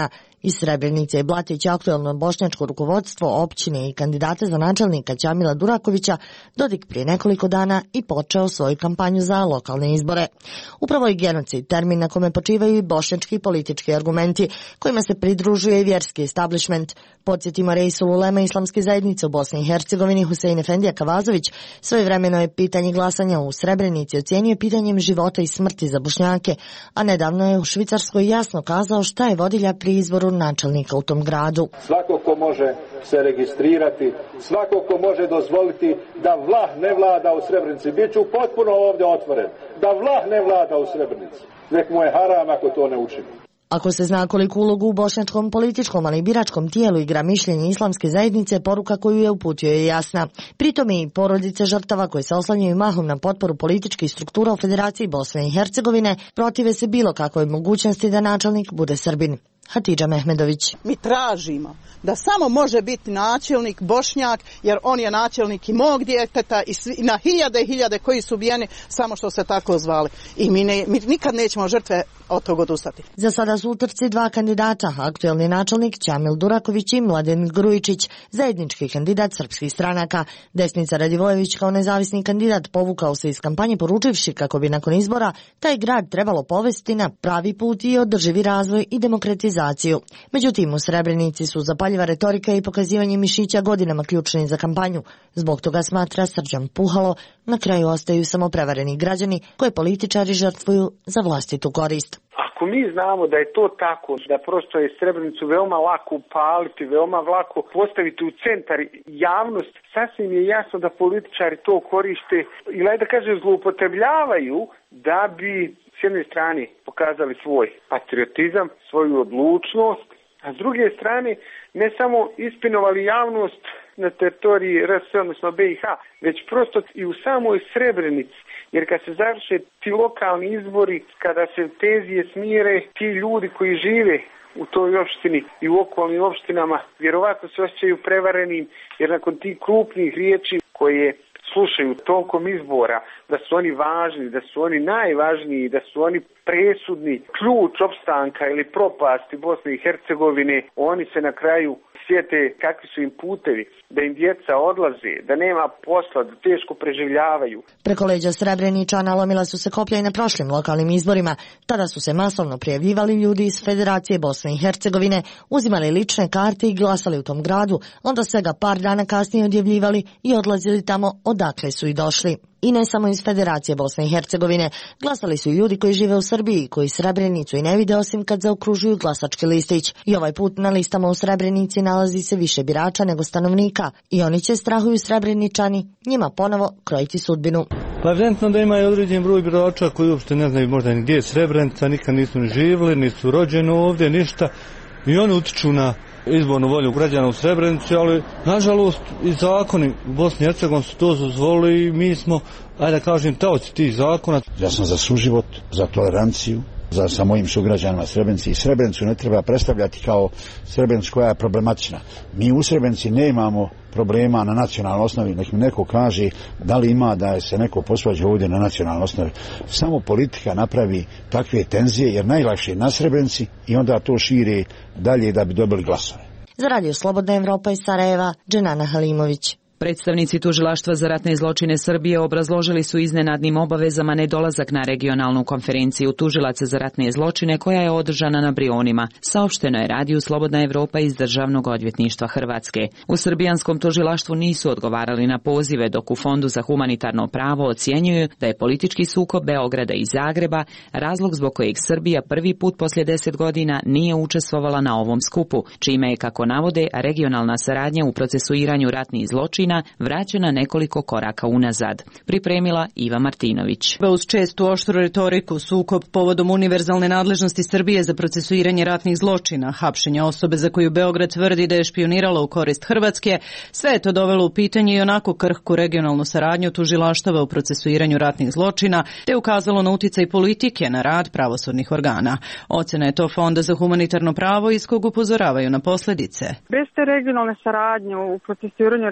Iz Srebrenice i Blatić aktuelno bošnjačko rukovodstvo općine i kandidate za načelnika Ćamila Durakovića Dodik prije nekoliko dana i počeo svoju kampanju za lokalne izbore. Upravo je genocid termin na kome počivaju i bošnjački politički argumenti, kojima se pridružuje i vjerski establishment. Podsjetimo, Reisul Ulema islamske zajednice u Bosni i Hercegovini Husein Efendija Kavazović svojevremeno je pitanje glasanja u Srebrenici ocijenio pitanjem života i smrti za Bošnjake, a nedavno je u Švicarskoj jasno kazao šta je vodilja pri izboru načelnika u tom gradu. Svako ko može se registrirati, svako ko može dozvoliti da vlah ne vlada u Srebrenici, bit ću potpuno ovdje otvoren, da vlah ne vlada u Srebrenici, nek mu je haram ako to ne učini. Ako se zna koliku ulogu u bošnjačkom političkom, ali i biračkom tijelu igra mišljenje islamske zajednice, poruka koju je uputio je jasna. Pritom i porodice žrtava koje se oslanjaju mahom na potporu političkih struktura u Federaciji Bosne i Hercegovine protive se bilo kakvoj mogućnosti da načelnik bude Srbin. Hatidža Mehmedović. Mi tražimo da samo može biti načelnik Bošnjak, jer on je načelnik i mog djeteta i, svi, i na hiljade i hiljade koji su ubijeni samo što se tako zvali. I mi, ne, mi nikad nećemo žrtve od toga odustati. Za sada su u trci dva kandidata, aktuelni načelnik Ćamil Duraković i Mladen Grujičić, zajednički kandidat srpskih stranaka. Desnica Radivojević kao nezavisni kandidat povukao se iz kampanje poručivši kako bi nakon izbora taj grad trebalo povesti na pravi put i održivi razvoj i demokratizaciju. Međutim, u Srebrenici su zapaljiva retorika i pokazivanje mišića godinama ključni za kampanju. Zbog toga, smatra Srđan Puhalo, na kraju ostaju samo prevareni građani koje političari žrtvuju za vlastitu korist. Ako mi znamo da je to tako, da prosto je Srebrenicu veoma lako upaliti, veoma lako postaviti u centar javnosti, sasvim je jasno da političari to koriste ili da kažem zloupotrebljavaju da bi s jedne strane pokazali svoj patriotizam, svoju odlučnost, a s druge strane ne samo ispinovali javnost na teritoriji R S, odnosno B i H, već prosto i u samoj Srebrenici. Jer kad se završe ti lokalni izbori, kada se tenzije smire, ti ljudi koji žive u toj opštini i u okolnim opštinama vjerovatno se osjećaju prevarenim, jer nakon tih krupnih riječi koje slušaju tokom izbora, da su oni važni, da su oni najvažniji, da su oni presudni, ključ opstanka ili propasti Bosne i Hercegovine, oni se na kraju sjete kakvi su im putevi, da im djeca odlaze, da nema posla, da teško preživljavaju. Preko leđa Srebreničana lomila su se koplja i na prošlim lokalnim izborima. Tada su se masovno prijavljivali ljudi iz Federacije Bosne i Hercegovine, uzimali lične karte i glasali u tom gradu, onda svega par dana kasnije odjavljivali i odlazili tamo odakle su i došli. I ne samo iz Federacije Bosne i Hercegovine, glasali su i ljudi koji žive u Srbiji, koji Srebrenicu i ne vide osim kad zaokružuju glasački listić. I ovaj put na listama u Srebrenici nalazi se više birača nego stanovnika. I oni će, strahuju Srebreničani, njima ponovo krojiti sudbinu. Pa evidentno da ima i određen broj birača koji uopšte ne znaju možda ni gdje je Srebrenica, nikad nisu ni živjeli, nisu rođeni ovdje, ništa. I oni utiču na izbornu volju građana u Srebrenici, ali nažalost i zakoni u Bosni i Hercegovini su to dozvolili i mi smo, ajde da kažem, taoci tih zakona. Ja sam za suživot, za toleranciju, za sa mojim sugrađanima Srebrenici i Srebrenicu ne treba predstavljati kao Srebrenicu koja je problematična. Mi u Srebrenici nemamo problema na nacionalnoj osnovi, nek mi neko kaže da li ima da se neko posvađa ovdje na nacionalnoj osnovi. Samo politika napravi takve tenzije jer najlakše je na Srebrenici i onda to širi dalje da bi dobili glasove. Za Radio Slobodna Evropa iz Sarajeva, Dženana Halimović. Predstavnici Tužilaštva za ratne zločine Srbije obrazložili su iznenadnim obavezama nedolazak na regionalnu konferenciju tužilaca za ratne zločine koja je održana na Brionima, saopšteno je Radiju Slobodna Evropa iz Državnog odvjetništva Hrvatske. U srbijanskom tužilaštvu nisu odgovarali na pozive, dok u Fondu za humanitarno pravo ocjenjuju da je politički sukob Beograda i Zagreba razlog zbog kojeg Srbija prvi put poslije deset godina nije učestvovala na ovom skupu, čime je, kako navode, regionalna saradnja u procesuiranju ratnih zločina vraćena nekoliko koraka unazad. Pripremila Iva Martinović. Uz čestu oštru retoriku, sukob povodom univerzalne nadležnosti Srbije za procesuiranje ratnih zločina, hapšenja osobe za koju Beograd tvrdi da je špionirala u korist Hrvatske, sve je to dovelo u pitanje i onako krhku regionalnu saradnju tužilaštava u procesuiranju ratnih zločina, te ukazalo na uticaj politike na rad pravosudnih organa. Ocena je to Fonda za humanitarno pravo iz kog upozoravaju na posljedice. Bez te regionalne saradnje u procesuiranju ratnih zločina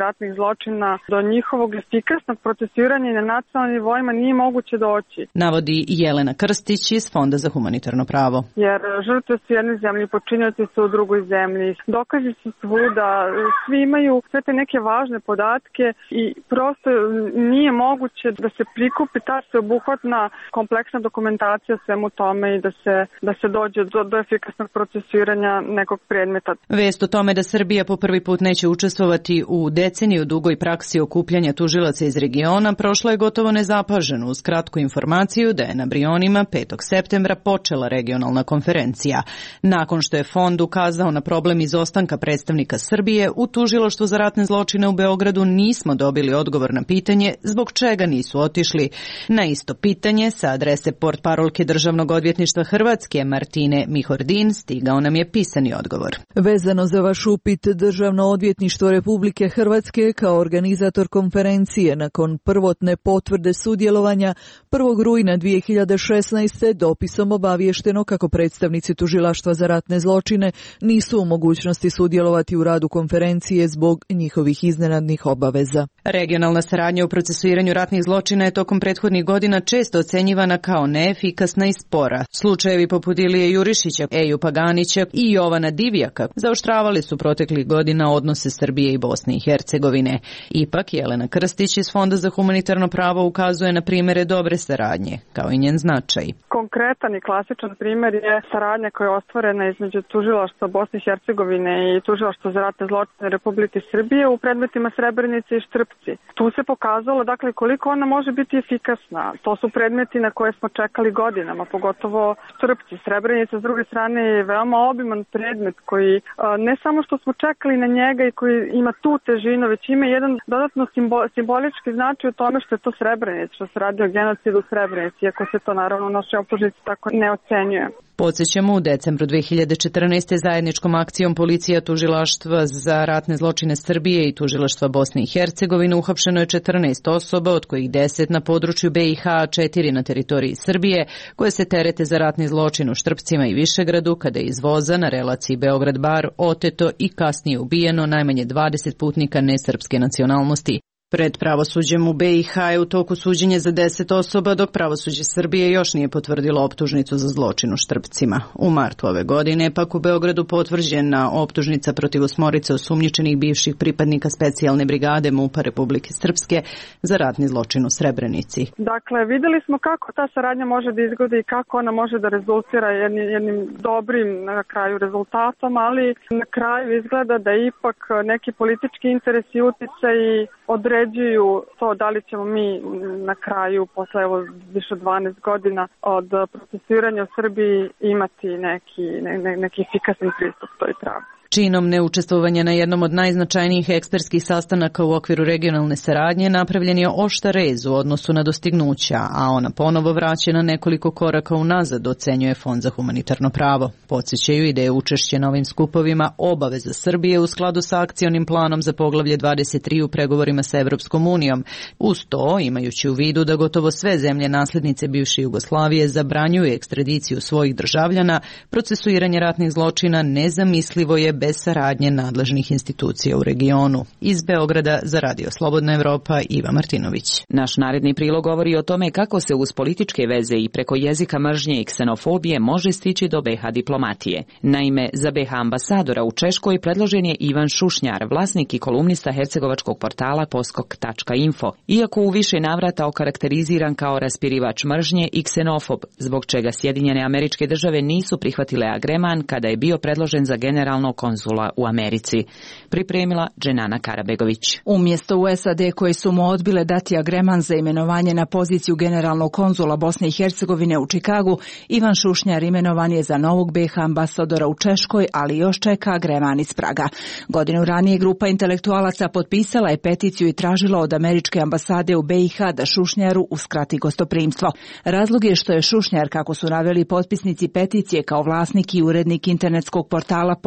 zločina, do njihovog efikasnog procesuiranja i na nacionalnim nivoima nije moguće doći. Navodi Jelena Krstić iz Fonda za humanitarno pravo. Jer žrtve su u jednoj zemlji, počinioci su u drugoj zemlji. Dokazi su svuda, svi imaju sve te neke važne podatke i prosto nije moguće da se prikupi ta sveobuhvatna kompleksna dokumentacija svemu tome i da se, da se dođe do, do efikasnog procesuiranja nekog predmeta. Vest o tome da Srbija po prvi put neće učestvovati u deceniju dugoj praksi okupljanja tužilaca iz regiona prošla je gotovo nezapaženo uz kratku informaciju da je na Brionima petog septembra počela regionalna konferencija. Nakon što je fond ukazao na problem izostanka predstavnika Srbije, u tužilaštvu za ratne zločine u Beogradu nismo dobili odgovor na pitanje zbog čega nisu otišli. Na isto pitanje sa adrese portparolke Državnog odvjetništva Hrvatske Martine Mihordin stigao nam je pisani odgovor. Vezano za vaš upit, Državno odvjetništvo Republike Hrvatske kao organizator konferencije nakon prvotne potvrde sudjelovanja prvog rujna dvije hiljade šesnaeste. dopisom obaviješteno kako predstavnici tužilaštva za ratne zločine nisu u mogućnosti sudjelovati u radu konferencije zbog njihovih iznenadnih obaveza. Regionalna saradnja u procesuiranju ratnih zločina je tokom prethodnih godina često ocenjivana kao neefikasna i spora. Slučajevi poput Ilije Jurišića, Eju Paganića i Jovana Divjaka zaoštravali su proteklih godina odnose Srbije i Bosne i Hercegovine. Ipak Jelena Krstić iz Fonda za humanitarno pravo ukazuje na primere dobre saradnje, kao i njen značaj. Konkretan i klasičan primjer je saradnja koja je ostvarena između tužilaštva Bosne i Hercegovine i tužilaštva za ratne zločine Republike Srbije u predmetima Srebrenice i Štrpci. Tu se pokazalo dakle koliko ona može biti efikasna. To su predmeti na koje smo čekali godinama, pogotovo Štrpci. Srebrenica s druge strane je veoma obiman predmet koji ne samo što smo čekali na njega i koji ima tu težinu, već ima jedan dodatno simbolički značaj u tome što je to Srebrenica, što se radi o genocidu u Srebrenici, iako se to naravno u našoj optužnici tako ne ocenjuje. Podsjećamo, u decembru dve hiljade četrnaeste. zajedničkom akcijom policija tužilaštva za ratne zločine Srbije i tužilaštva Bosne i Hercegovine uhapšeno je četrnaest osoba, od kojih deset na području B i H, a četiri na teritoriji Srbije, koje se terete za ratni zločin u Štrpcima i Višegradu, kada je iz voza na relaciji Beograd-Bar oteto i kasnije ubijeno najmanje dvadeset putnika nesrpske nacionalnosti. Pred pravosuđem u B i H je u toku suđenje za deset osoba, dok pravosuđe Srbije još nije potvrdilo optužnicu za zločin u Štrpcima. U martu ove godine pak u Beogradu potvrđena optužnica protiv osmorice osumnjičenih bivših pripadnika specijalne brigade MUP-a Republike Srpske za ratni zločin u Srebrenici. Dakle, videli smo kako ta saradnja može da izgleda i kako ona može da rezultira jednim, jednim dobrim na kraju rezultatom, ali na kraju izgleda da ipak neki politički interes i uticaj određuju to da li ćemo mi na kraju, posle evo više dvanaest godina od procesuiranja u Srbiji, imati neki, ne, neki efikasan pristup toj pravdi. Činom neučestvovanja na jednom od najznačajnijih ekspertskih sastanaka u okviru regionalne saradnje napravljen je oštar rez u odnosu na dostignuća, a ona ponovo vraćena nekoliko koraka unazad, ocenjuje Fond za humanitarno pravo. Podsjećaju i da je učešće na ovim skupovima obaveza Srbije u skladu sa akcionim planom za poglavlje dvadeset tri u pregovorima sa Evropskom unijom. Uz to, imajući u vidu da gotovo sve zemlje naslednice bivše Jugoslavije zabranjuju ekstradiciju svojih državljana, procesuiranje ratnih zločina nezamislivo je bez saradnje nadležnih institucija u regionu. Iz Beograda za Radio Slobodna Evropa, Iva Martinović. Naš naredni prilog govori o tome kako se uz političke veze i preko jezika mržnje i ksenofobije može stići do B H diplomatije. Naime, za B H ambasadora u Češkoj predložen je Ivan Šušnjar, vlasnik i kolumnista hercegovačkog portala poskok tačka info, iako u više navrata okarakteriziran kao raspirivač mržnje i ksenofob, zbog čega Sjedinjene Američke Države nisu prihvatile agreman kada je bio predložen za generalnog konzula u Americi. Pripremila Dženana Karabegović. Umjesto u S A D koji su mu odbile dati agreman za imenovanje na poziciju generalnog konzula Bosne i Hercegovine u Čikagu, Ivan Šušnjar imenovan je za novog B H ambasadora u Češkoj, ali još čeka agreman iz Praga. Godinu ranije grupa intelektualaca potpisala je peticiju i tražila od američke ambasade u B i H da Šušnjaru uskrati gostoprimstvo. Razlog je što je Šušnjar, kako su naveli potpisnici peticije, kao vlasnik i urednik internetskog portala poskok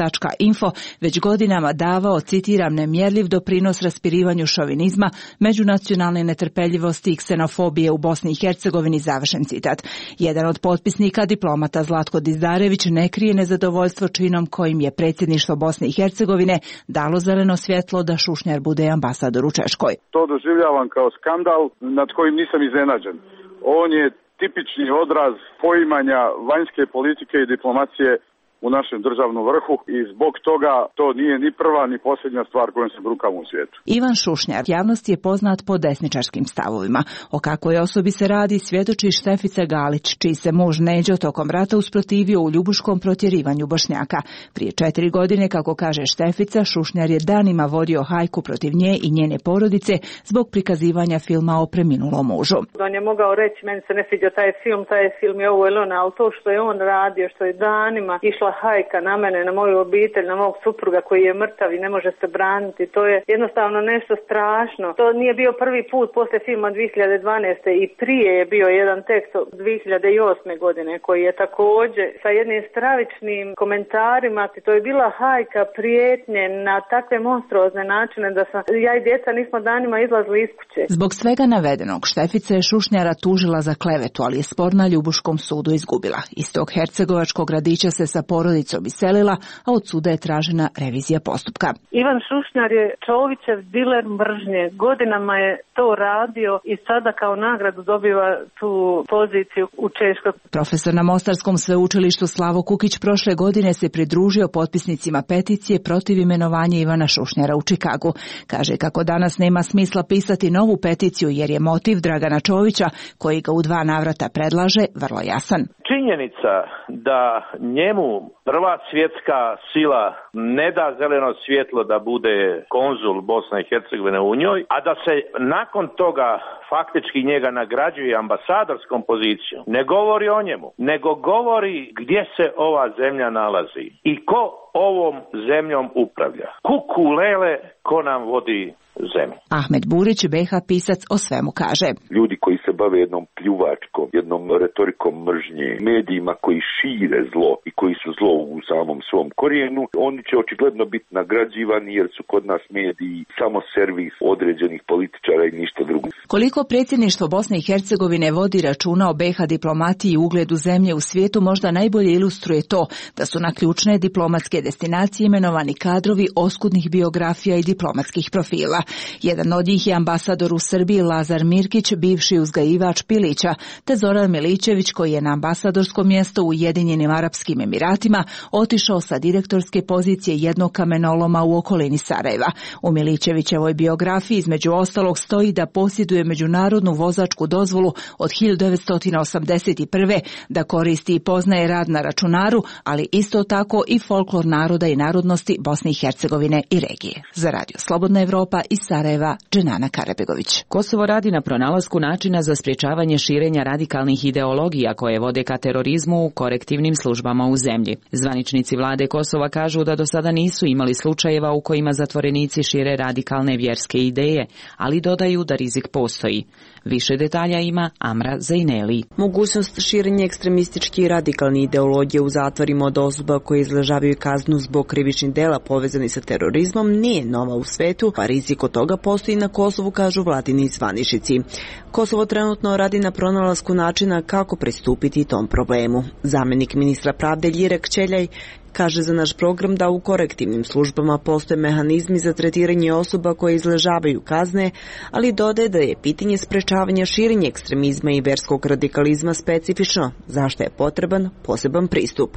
tačka info već godinama davao, citiram, nemjerljiv doprinos raspirivanju šovinizma, međunacionalne netrpeljivosti i ksenofobije u Bosni i Hercegovini, završen citat. Jedan od potpisnika, diplomata Zlatko Dizdarević, ne krije nezadovoljstvo činom kojim je predsjedništvo Bosne i Hercegovine dalo zeleno svjetlo da Šušnjar bude ambasador u Češkoj. To doživljavam kao skandal nad kojim nisam iznenađen. On je tipični odraz poimanja vanjske politike i diplomacije u našem državnom vrhu i zbog toga to nije ni prva ni posljednja stvar kojom se brukamo u svijetu. Ivan Šušnjar javnosti je poznat po desničarskim stavovima. O kakvoj osobi se radi svjedoči Štefica Galić, čiji se muž Neđo tokom rata usprotivio u ljubuškom protjerivanju Bošnjaka. Prije četiri godine, kako kaže Štefica, Šušnjar je danima vodio hajku protiv nje i njene porodice zbog prikazivanja filma o preminulom mužu. On je mogao reći, meni se ne sviđa taj film, taj film je ovo ili ono, ali to što je on radio, što je danima išla hajka na mene, na moju obitelj, na mog supruga koji je mrtav i ne može se braniti. To je jednostavno nešto strašno. To nije bio prvi put poslije filma dvije hiljade dvanaeste. i prije je bio jedan tekst od dvije hiljade osme. godine koji je također sa jednim stravičnim komentarima. To je bila hajka, prijetnje na takve monstruozne načine da sam, ja i djeca nismo danima izlazili iz kuće. Zbog svega navedenog Štefica je Šušnjara tužila za klevetu, ali je spor na Ljubuškom sudu izgubila. Iz tog hercegovačkog gradića se sa porodicom iselila, a od suda je tražena revizija postupka. Ivan Šušnjar je Čovićev diler mržnje. Godinama je to radio i sada kao nagradu dobiva tu poziciju u Češkoj. Profesor na Mostarskom sveučilištu Slavo Kukić prošle godine se pridružio potpisnicima peticije protiv imenovanja Ivana Šušnjara u Čikagu. Kaže kako danas nema smisla pisati novu peticiju jer je motiv Dragana Čovića, koji ga u dva navrata predlaže, vrlo jasan. Činjenica da njemu prva svjetska sila ne da zeleno svjetlo da bude konzul Bosne i Hercegovine u njoj, a da se nakon toga faktički njega nagrađuje ambasadorskom pozicijom, ne govori o njemu, nego govori gdje se ova zemlja nalazi i ko ovom zemljom upravlja. Kuku lele, ko nam vodi zemlju. Ahmed Burić, B H pisac, o svemu kaže. Ljudi koji se bave jednom pljuvačkom, jednom retorikom mržnje, medijima koji šire zlo i koji su zlo u samom svom korijenu, oni će očigledno biti nagrađivani jer su kod nas mediji samo servis određenih političara i ništa drugo. Koliko predsjedništvo Bosne i Hercegovine vodi računa o B H diplomatiji i ugledu zemlje u svijetu možda najbolje ilustruje to da su na ključne diplomatske destinacije imenovani kadrovi oskudnih biografija i diplomatskih profila. Jedan od njih je ambasador u Srbiji Lazar Mirkić, bivši uzgajivač pilića, te Zoran Milićević koji je na ambasadorsko mjesto u Ujedinjenim Arapskim Emiratima otišao sa direktorske pozicije jednog kamenoloma u okolini Sarajeva. U Milićevićevoj biografiji između ostalog stoji da posjeduje međunarodnu vozačku dozvolu od hiljadu devetsto osamdeset prve. da koristi i poznaje rad na računaru, ali isto tako i folklor naroda i narodnosti Bosne i Hercegovine i regije. Za Radio Slobodna Evropa iz Sarajeva, Dženana Karabegović. Kosovo radi na pronalasku načina za sprječavanje širenja radikalnih ideologija koje vode ka terorizmu u korektivnim službama u zemlji. Zvaničnici vlade Kosova kažu da do sada nisu imali slučajeva u kojima zatvorenici šire radikalne vjerske ideje, ali dodaju da rizik postoji. Više detalja ima Amra Zajneli. Mogućnost širenja ekstremističke i radikalne ideologije u zatvorima od osoba koje izležavaju kaznu zbog krivičnih dela povezani sa terorizmom nije nova u svetu, pa rizik od toga postoji na Kosovu, kažu vladini zvaničnici. Kosovo trenutno radi na pronalasku načina kako pristupiti tom problemu. Zamenik ministra pravde Ljirek Ćeljaj kaže za naš program da u korektivnim službama postoje mehanizmi za tretiranje osoba koje izležavaju kazne, ali dodaje da je pitanje sprečavanja širenja ekstremizma i verskog radikalizma specifično, zašto je potreban poseban pristup.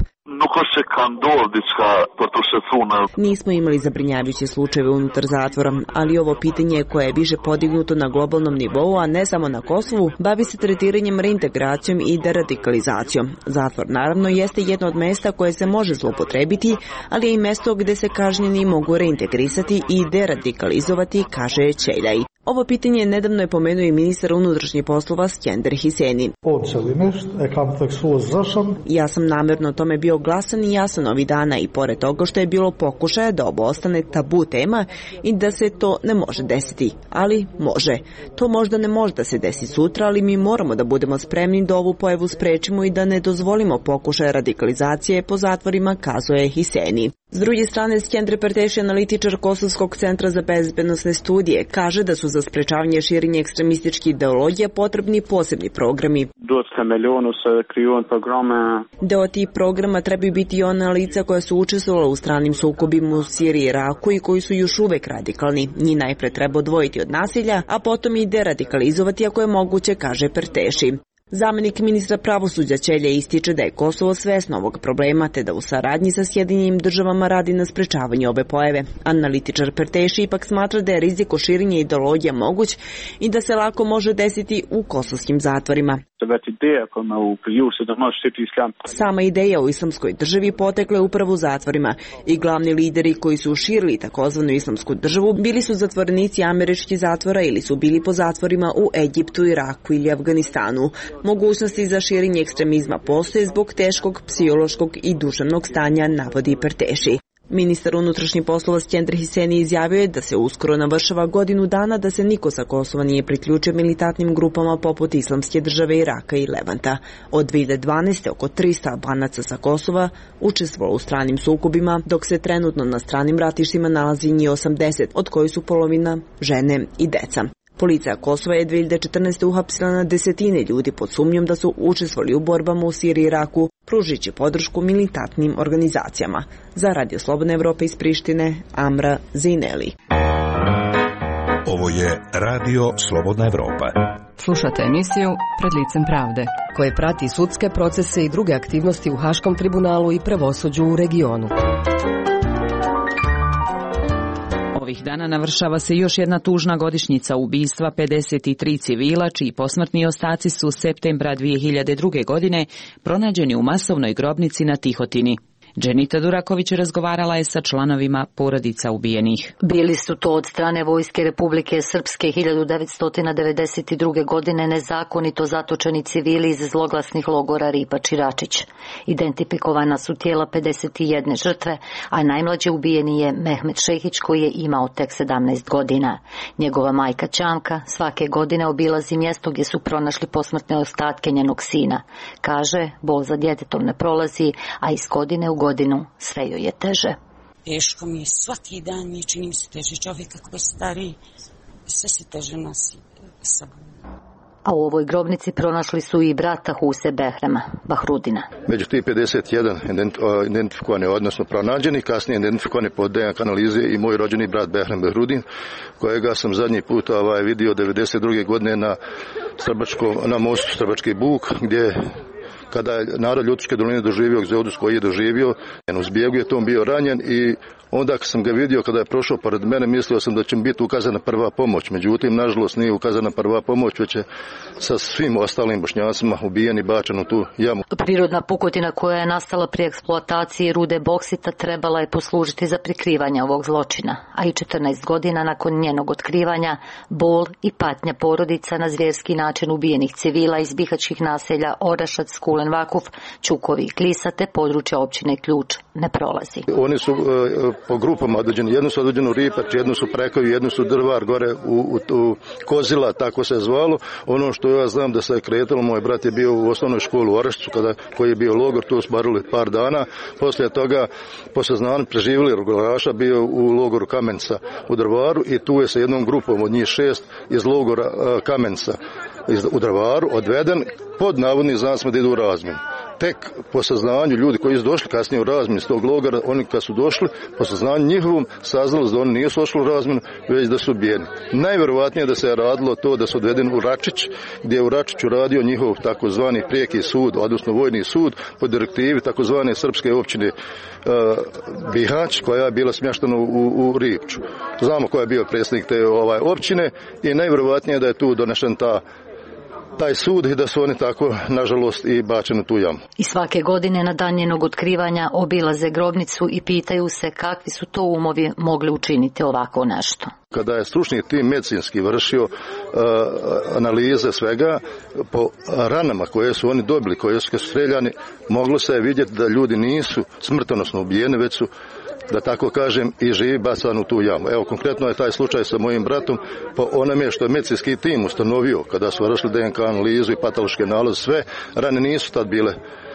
Nismo imali zabrinjavajuće slučajeve unutar zatvora, ali ovo pitanje koje je više podignuto na globalnom nivou, a ne samo na Kosovu, bavi se tretiranjem, reintegracijom i deradikalizacijom. Zatvor naravno jeste jedno od mesta koje se može zloupotrebiti, ali je i mesto gdje se kažnjeni mogu reintegrisati i deradikalizovati, kaže Ćeljaj. Ovo pitanje nedavno je pomenuo i ministar unutrašnjih poslova Skender Hiseni. Ja sam namjerno tome bio glasan i jasan ovih dana i pored toga što je bilo pokušaja da ovo ostane tabu tema i da se to ne može desiti, ali može. To možda ne može da se desi sutra, ali mi moramo da budemo spremni da ovu pojavu sprečimo i da ne dozvolimo pokušaje radikalizacije po zatvorima, kazuje Hiseni. S druge strane, Skendre Perteši, analitičar Kosovskog centra za bezbednosne studije, kaže da su za sprečavanje širenja ekstremističkih ideologija potrebni posebni programi. Deo tih programa trebaju biti i ona lica koja su učestvovala u stranim sukobima u Siriji i Iraku i koji su još uvek radikalni. Njih najpre treba odvojiti od nasilja, a potom i deradikalizovati ako je moguće, kaže Perteši. Zamenik ministra pravosuđa Ćelja ističe da je Kosovo svesno ovog problema, te da u saradnji sa Sjedinjenim državama radi na sprečavanju ove pojave. Analitičar Perteši ipak smatra da je rizik od širenja ideologija moguć i da se lako može desiti u kosovskim zatvorima. Sama ideja o islamskoj državi potekla je upravo u zatvorima i glavni lideri koji su širili takozvanu islamsku državu bili su zatvorenici američkih zatvora ili su bili po zatvorima u Egiptu, Iraku ili Afganistanu. Mogućnosti za širenje ekstremizma postoje zbog teškog psihološkog i duševnog stanja, navodi Perteši. Ministar unutrašnjih poslova Skender Hiseni izjavio je da se uskoro navršava godinu dana da se niko sa Kosova nije priključio militantnim grupama poput Islamske države, Iraka i Levanta. Od dve hiljade dvanaeste. oko trista Albanaca sa Kosova učestvovalo u stranim sukobima, dok se trenutno na stranim ratištima nalazi njih osamdeset, od kojih su polovina žene i deca. Policija Kosova je dve hiljade četrnaeste. uhapsila na desetine ljudi pod sumnjom da su učestvovali u borbama u Siriji i Iraku, pružići podršku militantnim organizacijama. Za Radio Slobodna Evropa iz Prištine, Amra Zineli. Ovo je Radio Slobodna Evropa. Slušate emisiju Pred licem pravde, koje prati sudske procese i druge aktivnosti u Haškom tribunalu i pravosuđu u regionu. Ovih dana navršava se još jedna tužna godišnjica ubistva pedeset tri civila, čiji posmrtni ostaci su septembra dve hiljade druge. godine pronađeni u masovnoj grobnici na Tihotini. Dženita Duraković razgovarala je sa članovima porodica ubijenih. Bili su to od strane Vojske Republike Srpske hiljadu devetsto devedeset druge. godine nezakonito zatočeni civili iz zloglasnih logora Ribač i Račić. Identifikovana su tijela pedeset jedne žrtve, a najmlađi ubijeni je Mehmet Šehić koji je imao tek sedamnaest godina. Njegova majka Ćamka svake godine obilazi mjesto gdje su pronašli posmrtne ostatke njenog sina. Kaže, bol za djetetom ne prolazi, a iz godine u godinu sve joj je teže. Teško mi je, svaki dan mi čini mi se teže, čovjek kako je stariji, sve se teže nosi sa A u ovoj grobnici pronašli su i brata Huse Behrema, Bahrudina. Među tih pedeset jedan identifikovani, odnosno pronađeni, kasnije identifikovani po D N K analize i moj rođeni brat Behrem Bahrudin, kojega sam zadnji put ovaj, vidio devedeset druge. godine na, na mostu Strbački Buk, gdje kada je narod Ljutičke doline doživio egzodus koji je doživio, u zbjegu je tom bio ranjen i onda kad sam ga vidio kada je prošao pored mene, mislio sam da će mi biti ukazana prva pomoć. Međutim, nažalost nije ukazana prva pomoć, već je sa svim ostalim Bošnjacima ubijen i bačen u tu jamu. Prirodna pukotina koja je nastala pri eksploataciji rude boksita trebala je poslužiti za prikrivanje ovog zločina, a i četrnaest godina nakon njenog otkrivanja bol i patnja porodica na zvjerski način ubijenih civila iz bihačkih naselja Orašac, Kulen Vakuf, Čukovi i Klisa te područja općine Ključ ne prolazi. Oni su uh, po grupama određeni, jednu su određeni u Ripač, jednu su Prekovi, jednu su Drvar gore u, u, u Kozila, tako se je zvalo. Ono što ja znam da se je kretalo, moj brat je bio u osnovnoj školi u Orašcu, kada, koji je bio logor, tu su barili par dana. Poslije toga, po saznanju preživjeli logoraša, bio u logoru Kamenca u Drvaru i tu je sa jednom grupom od njih šest iz logora uh, Kamenca iz, u Drvaru odveden pod navodnim znacima da idu u razmjenu. Tek po saznanju ljudi koji su došli kasnije u razmjenu iz tog logora, oni kad su došli, po saznanju njihovom saznali da oni nisu došli u razmjenu, već da su ubijeni. Najvjerovatnije da se je radilo to da su odvedeni u Račić, gdje je u Račiću radio njihov takozvani prijeki sud, odnosno vojni sud, po direktivi takozvane srpske općine uh, Bihać, koja je bila smještena u, u Ripču. Znamo ko je bio predsjednik te ovaj, općine i najvjerovatnije da je tu donešen ta taj sud i da su oni tako, nažalost, i bačeni u tu jamu. I svake godine na dan njenog otkrivanja obilaze grobnicu i pitaju se kakvi su to umovi mogli učiniti ovako nešto. Kada je stručni tim medicinski vršio uh, analize svega, po ranama koje su oni dobili, koje su streljani, moglo se vidjeti da ljudi nisu smrtonosno ubijeni, već su, da tako kažem, i živi bacan u tu jamu. Evo, konkretno je taj slučaj sa mojim bratom, po onome što je medicinski tim ustanovio, kada su vršili D N K analizu i patološke nalaze, sve rane nisu tad bile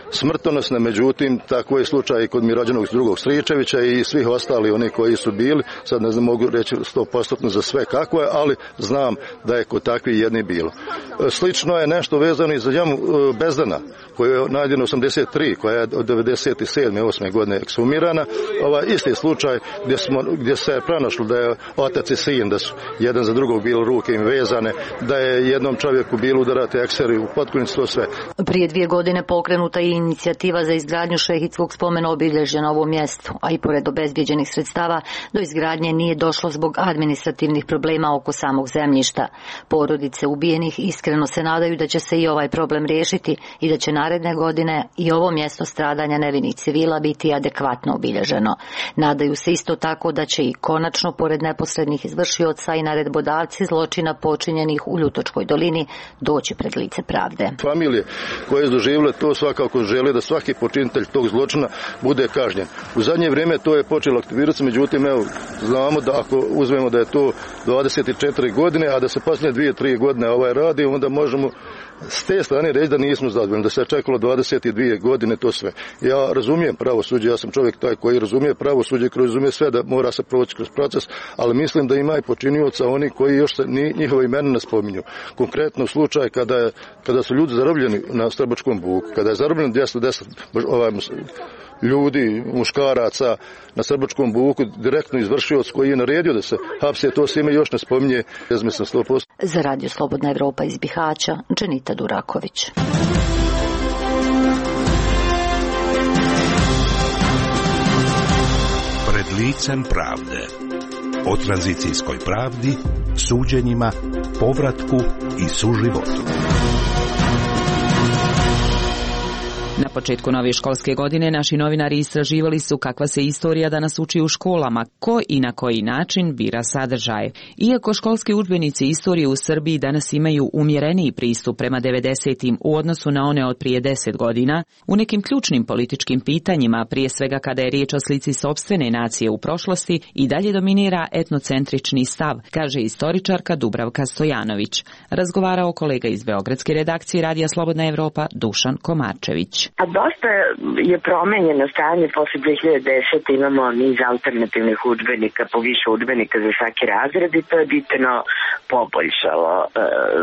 smrtonosne, međutim tako je slučaj i kod Mirađanog drugog Stričevića i svih ostali oni koji su bili, sad ne znam mogu reći sto posto za sve kako je, ali znam da je kod takvih jedni bilo. Slično je nešto vezano i za jamu Bezdana, koja je nađena osamdeset tri, koja je od devedeset sedme osme godine ekshumirana. Ovaj isti slučaj gdje, smo, gdje se je pronašlo da je otac i sin, da su jedan za drugog bili ruke im vezane, da je jednom čovjeku bilo udarati ekseri u potkonjicu, to sve. Prije dvije godine pokrenuta je inicijativa za izgradnju šehidskog spomena obilježja na ovom mjestu, a i pored obezbijeđenih sredstava do izgradnje nije došlo zbog administrativnih problema oko samog zemljišta. Porodice ubijenih iskreno se nadaju da će se i ovaj problem riješiti i da će naredne godine i ovo mjesto stradanja nevinih civila biti adekvatno obilježeno. Nadaju se isto tako da će i konačno, pored neposrednih izvršioca i naredbodavci zločina počinjenih u Ljutočkoj dolini, doći pred lice pravde. Familije koje su doživjele to svakako žele da svaki počinitelj tog zločina bude kažnjen. U zadnje vrijeme to je počelo aktivirati, međutim evo, znamo da ako uzmemo da je to dvadeset četiri godine, a da se posljednje dvije tri godine ovaj radi, onda možemo s te strane reći da nismo zadovoljni, da se je čekalo dvadeset dvije godine to sve. Ja razumijem pravosuđe, ja sam čovjek taj koji razumije pravosuđe, koji razumije sve da mora se proći kroz proces, ali mislim da ima i počinioca oni koji još se ni, njihove imena ne spominju. Konkretno slučaj kada, je, kada su ljudi zarobljeni na Srbačkom buku, kada je zarobljeno dvjesto deset ovaj, ljudi, muškaraca na Srbačkom buku, direktno izvršioc koji je naredio da se hapse, to se ime još ne spominje, ja mislim sto posto. Za Radio Slobodna Evropa iz Bihaća, Dženita Duraković. Pred licem pravde. O tranzicijskoj pravdi, suđenjima, povratku i suživotu. Na početku nove školske godine naši novinari istraživali su kakva se istorija danas uči u školama, ko i na koji način bira sadržaje. Iako školski udžbenici istorije u Srbiji danas imaju umjereniji pristup prema devedesetim u odnosu na one od prije deset godina, u nekim ključnim političkim pitanjima, prije svega kada je riječ o slici sopstvene nacije u prošlosti, i dalje dominira etnocentrični stav, kaže istoričarka Dubravka Stojanović. Razgovarao kolega iz beogradske redakcije Radija Slobodna Evropa Dušan Komarčević. A dosta je promenjeno stanje posle dve hiljade desete. Imamo niz alternativnih udžbenika, po više udžbenika za svaki razred i to je bitno poboljšalo e,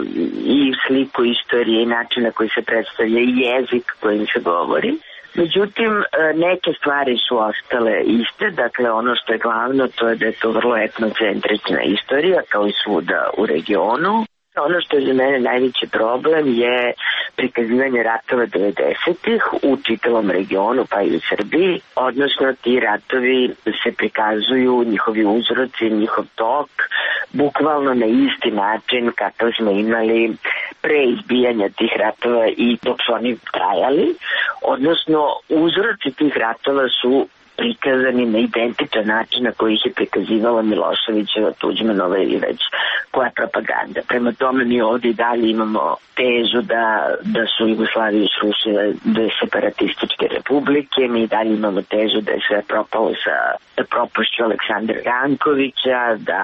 i sliku istorije i načina koji se predstavlja i jezik kojim se govori. Međutim, neke stvari su ostale iste, dakle ono što je glavno to je da je to vrlo etnocentrična istorija kao i svuda u regionu. Ono što je za mene najveći problem je prikazivanje ratova devedesetih u čitavom regionu pa i u Srbiji, odnosno ti ratovi se prikazuju, njihovi uzroci, njihov tok, bukvalno na isti način kakav smo imali pre izbijanja tih ratova i dok su oni trajali, odnosno uzroci tih ratova su prikazani na identičan način na koji ih je prikazivala Miloševićeva, Tuđmanova ili već koja propaganda. Prema tome mi ovdje i dalje imamo tezu da, da su Jugoslaviju srušile dve separatističke republike, mi i dalje imamo tezu da je sve propalo sa propašću Aleksandra Rankovića, da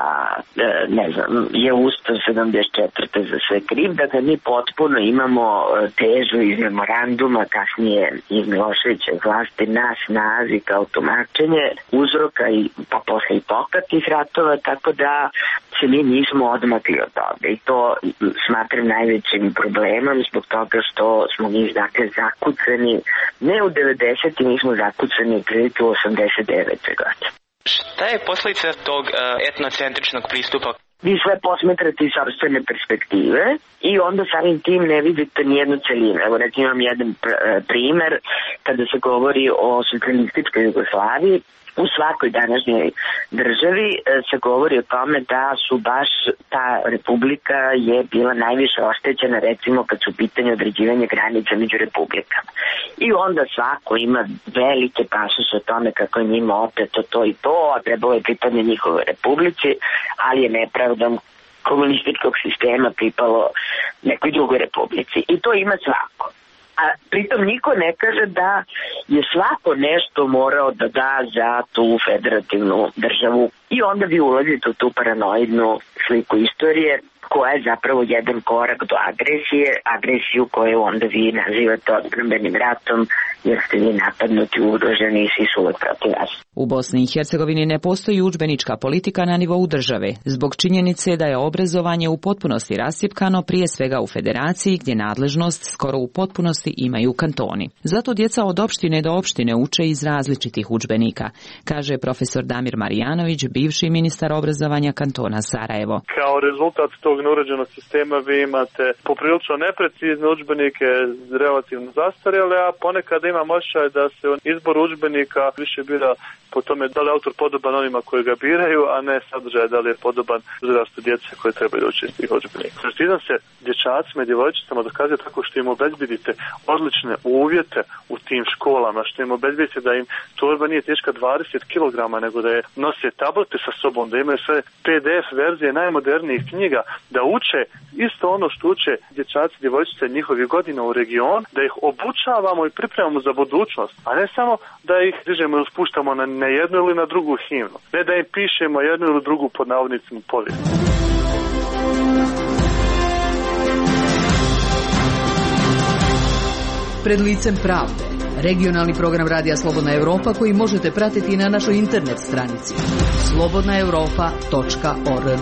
ne znam, je Ustav sedamdeset četvrte za sve kriv, dakle mi potpuno imamo tezu iz memoranduma, kasnije iz Miloševićeve vlasti na snazi kao tumačenje uzroka i pa posle i toka tih ratova, tako da se mi nismo odmakli od toga i to smatram najvećim problemom zbog toga što smo mi dakle zakucani, ne u devedesetim, mi smo zakucani u priliku osamdeset devete godine. Šta je posljedica tog uh, etnocentričnog pristupa? Vi sve posmetrate iz sopstvene perspektive i onda samim tim ne vidite nijednu celinu. Evo recimo imam jedan primer kada se govori o socijalističkoj Jugoslaviji. U svakoj današnjoj državi se govori o tome da su baš ta republika je bila najviše oštećena recimo kad su pitanje određivanja granica među republikama. I onda svako ima velike pasus o tome kako je njima oteto to i to, a trebalo je pripadne njihove republici, ali je nepravdom komunističkog sistema pripalo nekoj drugoj republici. I to ima svako. A pritom niko ne kaže da je svako nešto morao da da za tu federativnu državu I onda vi ulazite u tu paranoidnu sliku istorije koja je zapravo jedan korak do agresije, agresiju koju onda vi nazivate odbrambenim ratom jer ste vi napadnuti, ugroženi i svi su uvek protiv vas. U Bosni i Hercegovini ne postoji udžbenička politika na nivou države, zbog činjenice da je obrazovanje u potpunosti rascjepkano prije svega u federaciji gdje nadležnost skoro u potpunosti imaju kantoni. Zato djeca od opštine do opštine uče iz različitih udžbenika, kaže profesor Damir Marijanović, bivši ministar obrazovanja kantona Sarajevo. Kao rezultat tog neuređenog sistema vi imate poprilično neprecizne udžbenike, relativno zastarjele, a ponekad imam osjećaj da se izbor udžbenika više bira po tome da li je autor podoban onima koji ga biraju, a ne sadržaj da li je podoban uzrastu djece koje trebaju doći iz tih udžbenika. Partizan se dječacima i djevojčicama dokazuje tako što im obezbedite odlične uvjete u tim školama, što im obezbedite da im torba nije teška dvadeset kilograma, nego da je nose tablete sa sobom, da imaju sve P D F verzije najmodernijih knjiga, da uče isto ono što uče dječaci i djevojčice njihovih godina u region, da ih obučavamo i pripremamo za budućnost, a ne samo da ih dižemo ili spuštamo na, na jednu ili na drugu himnu. Ne da im pišemo jednu ili drugu pod navodnicima povijest. Pred licem pravde. Regionalni program Radija Slobodna Evropa koji možete pratiti i na našoj internet stranici slobodna europa tačka org.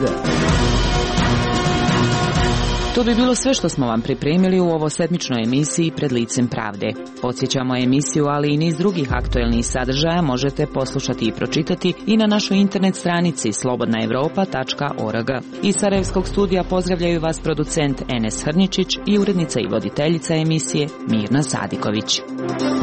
To bi bilo sve što smo vam pripremili u ovo sedmičnoj emisiji Pred licem pravde. Podsjećamo emisiju, ali i niz drugih aktuelnih sadržaja možete poslušati i pročitati i na našoj internet stranici slobodna europa tačka org. Iz Sarajevskog studija pozdravljaju vas producent Enes Hrničić i urednica i voditeljica emisije Mirna Sadiković.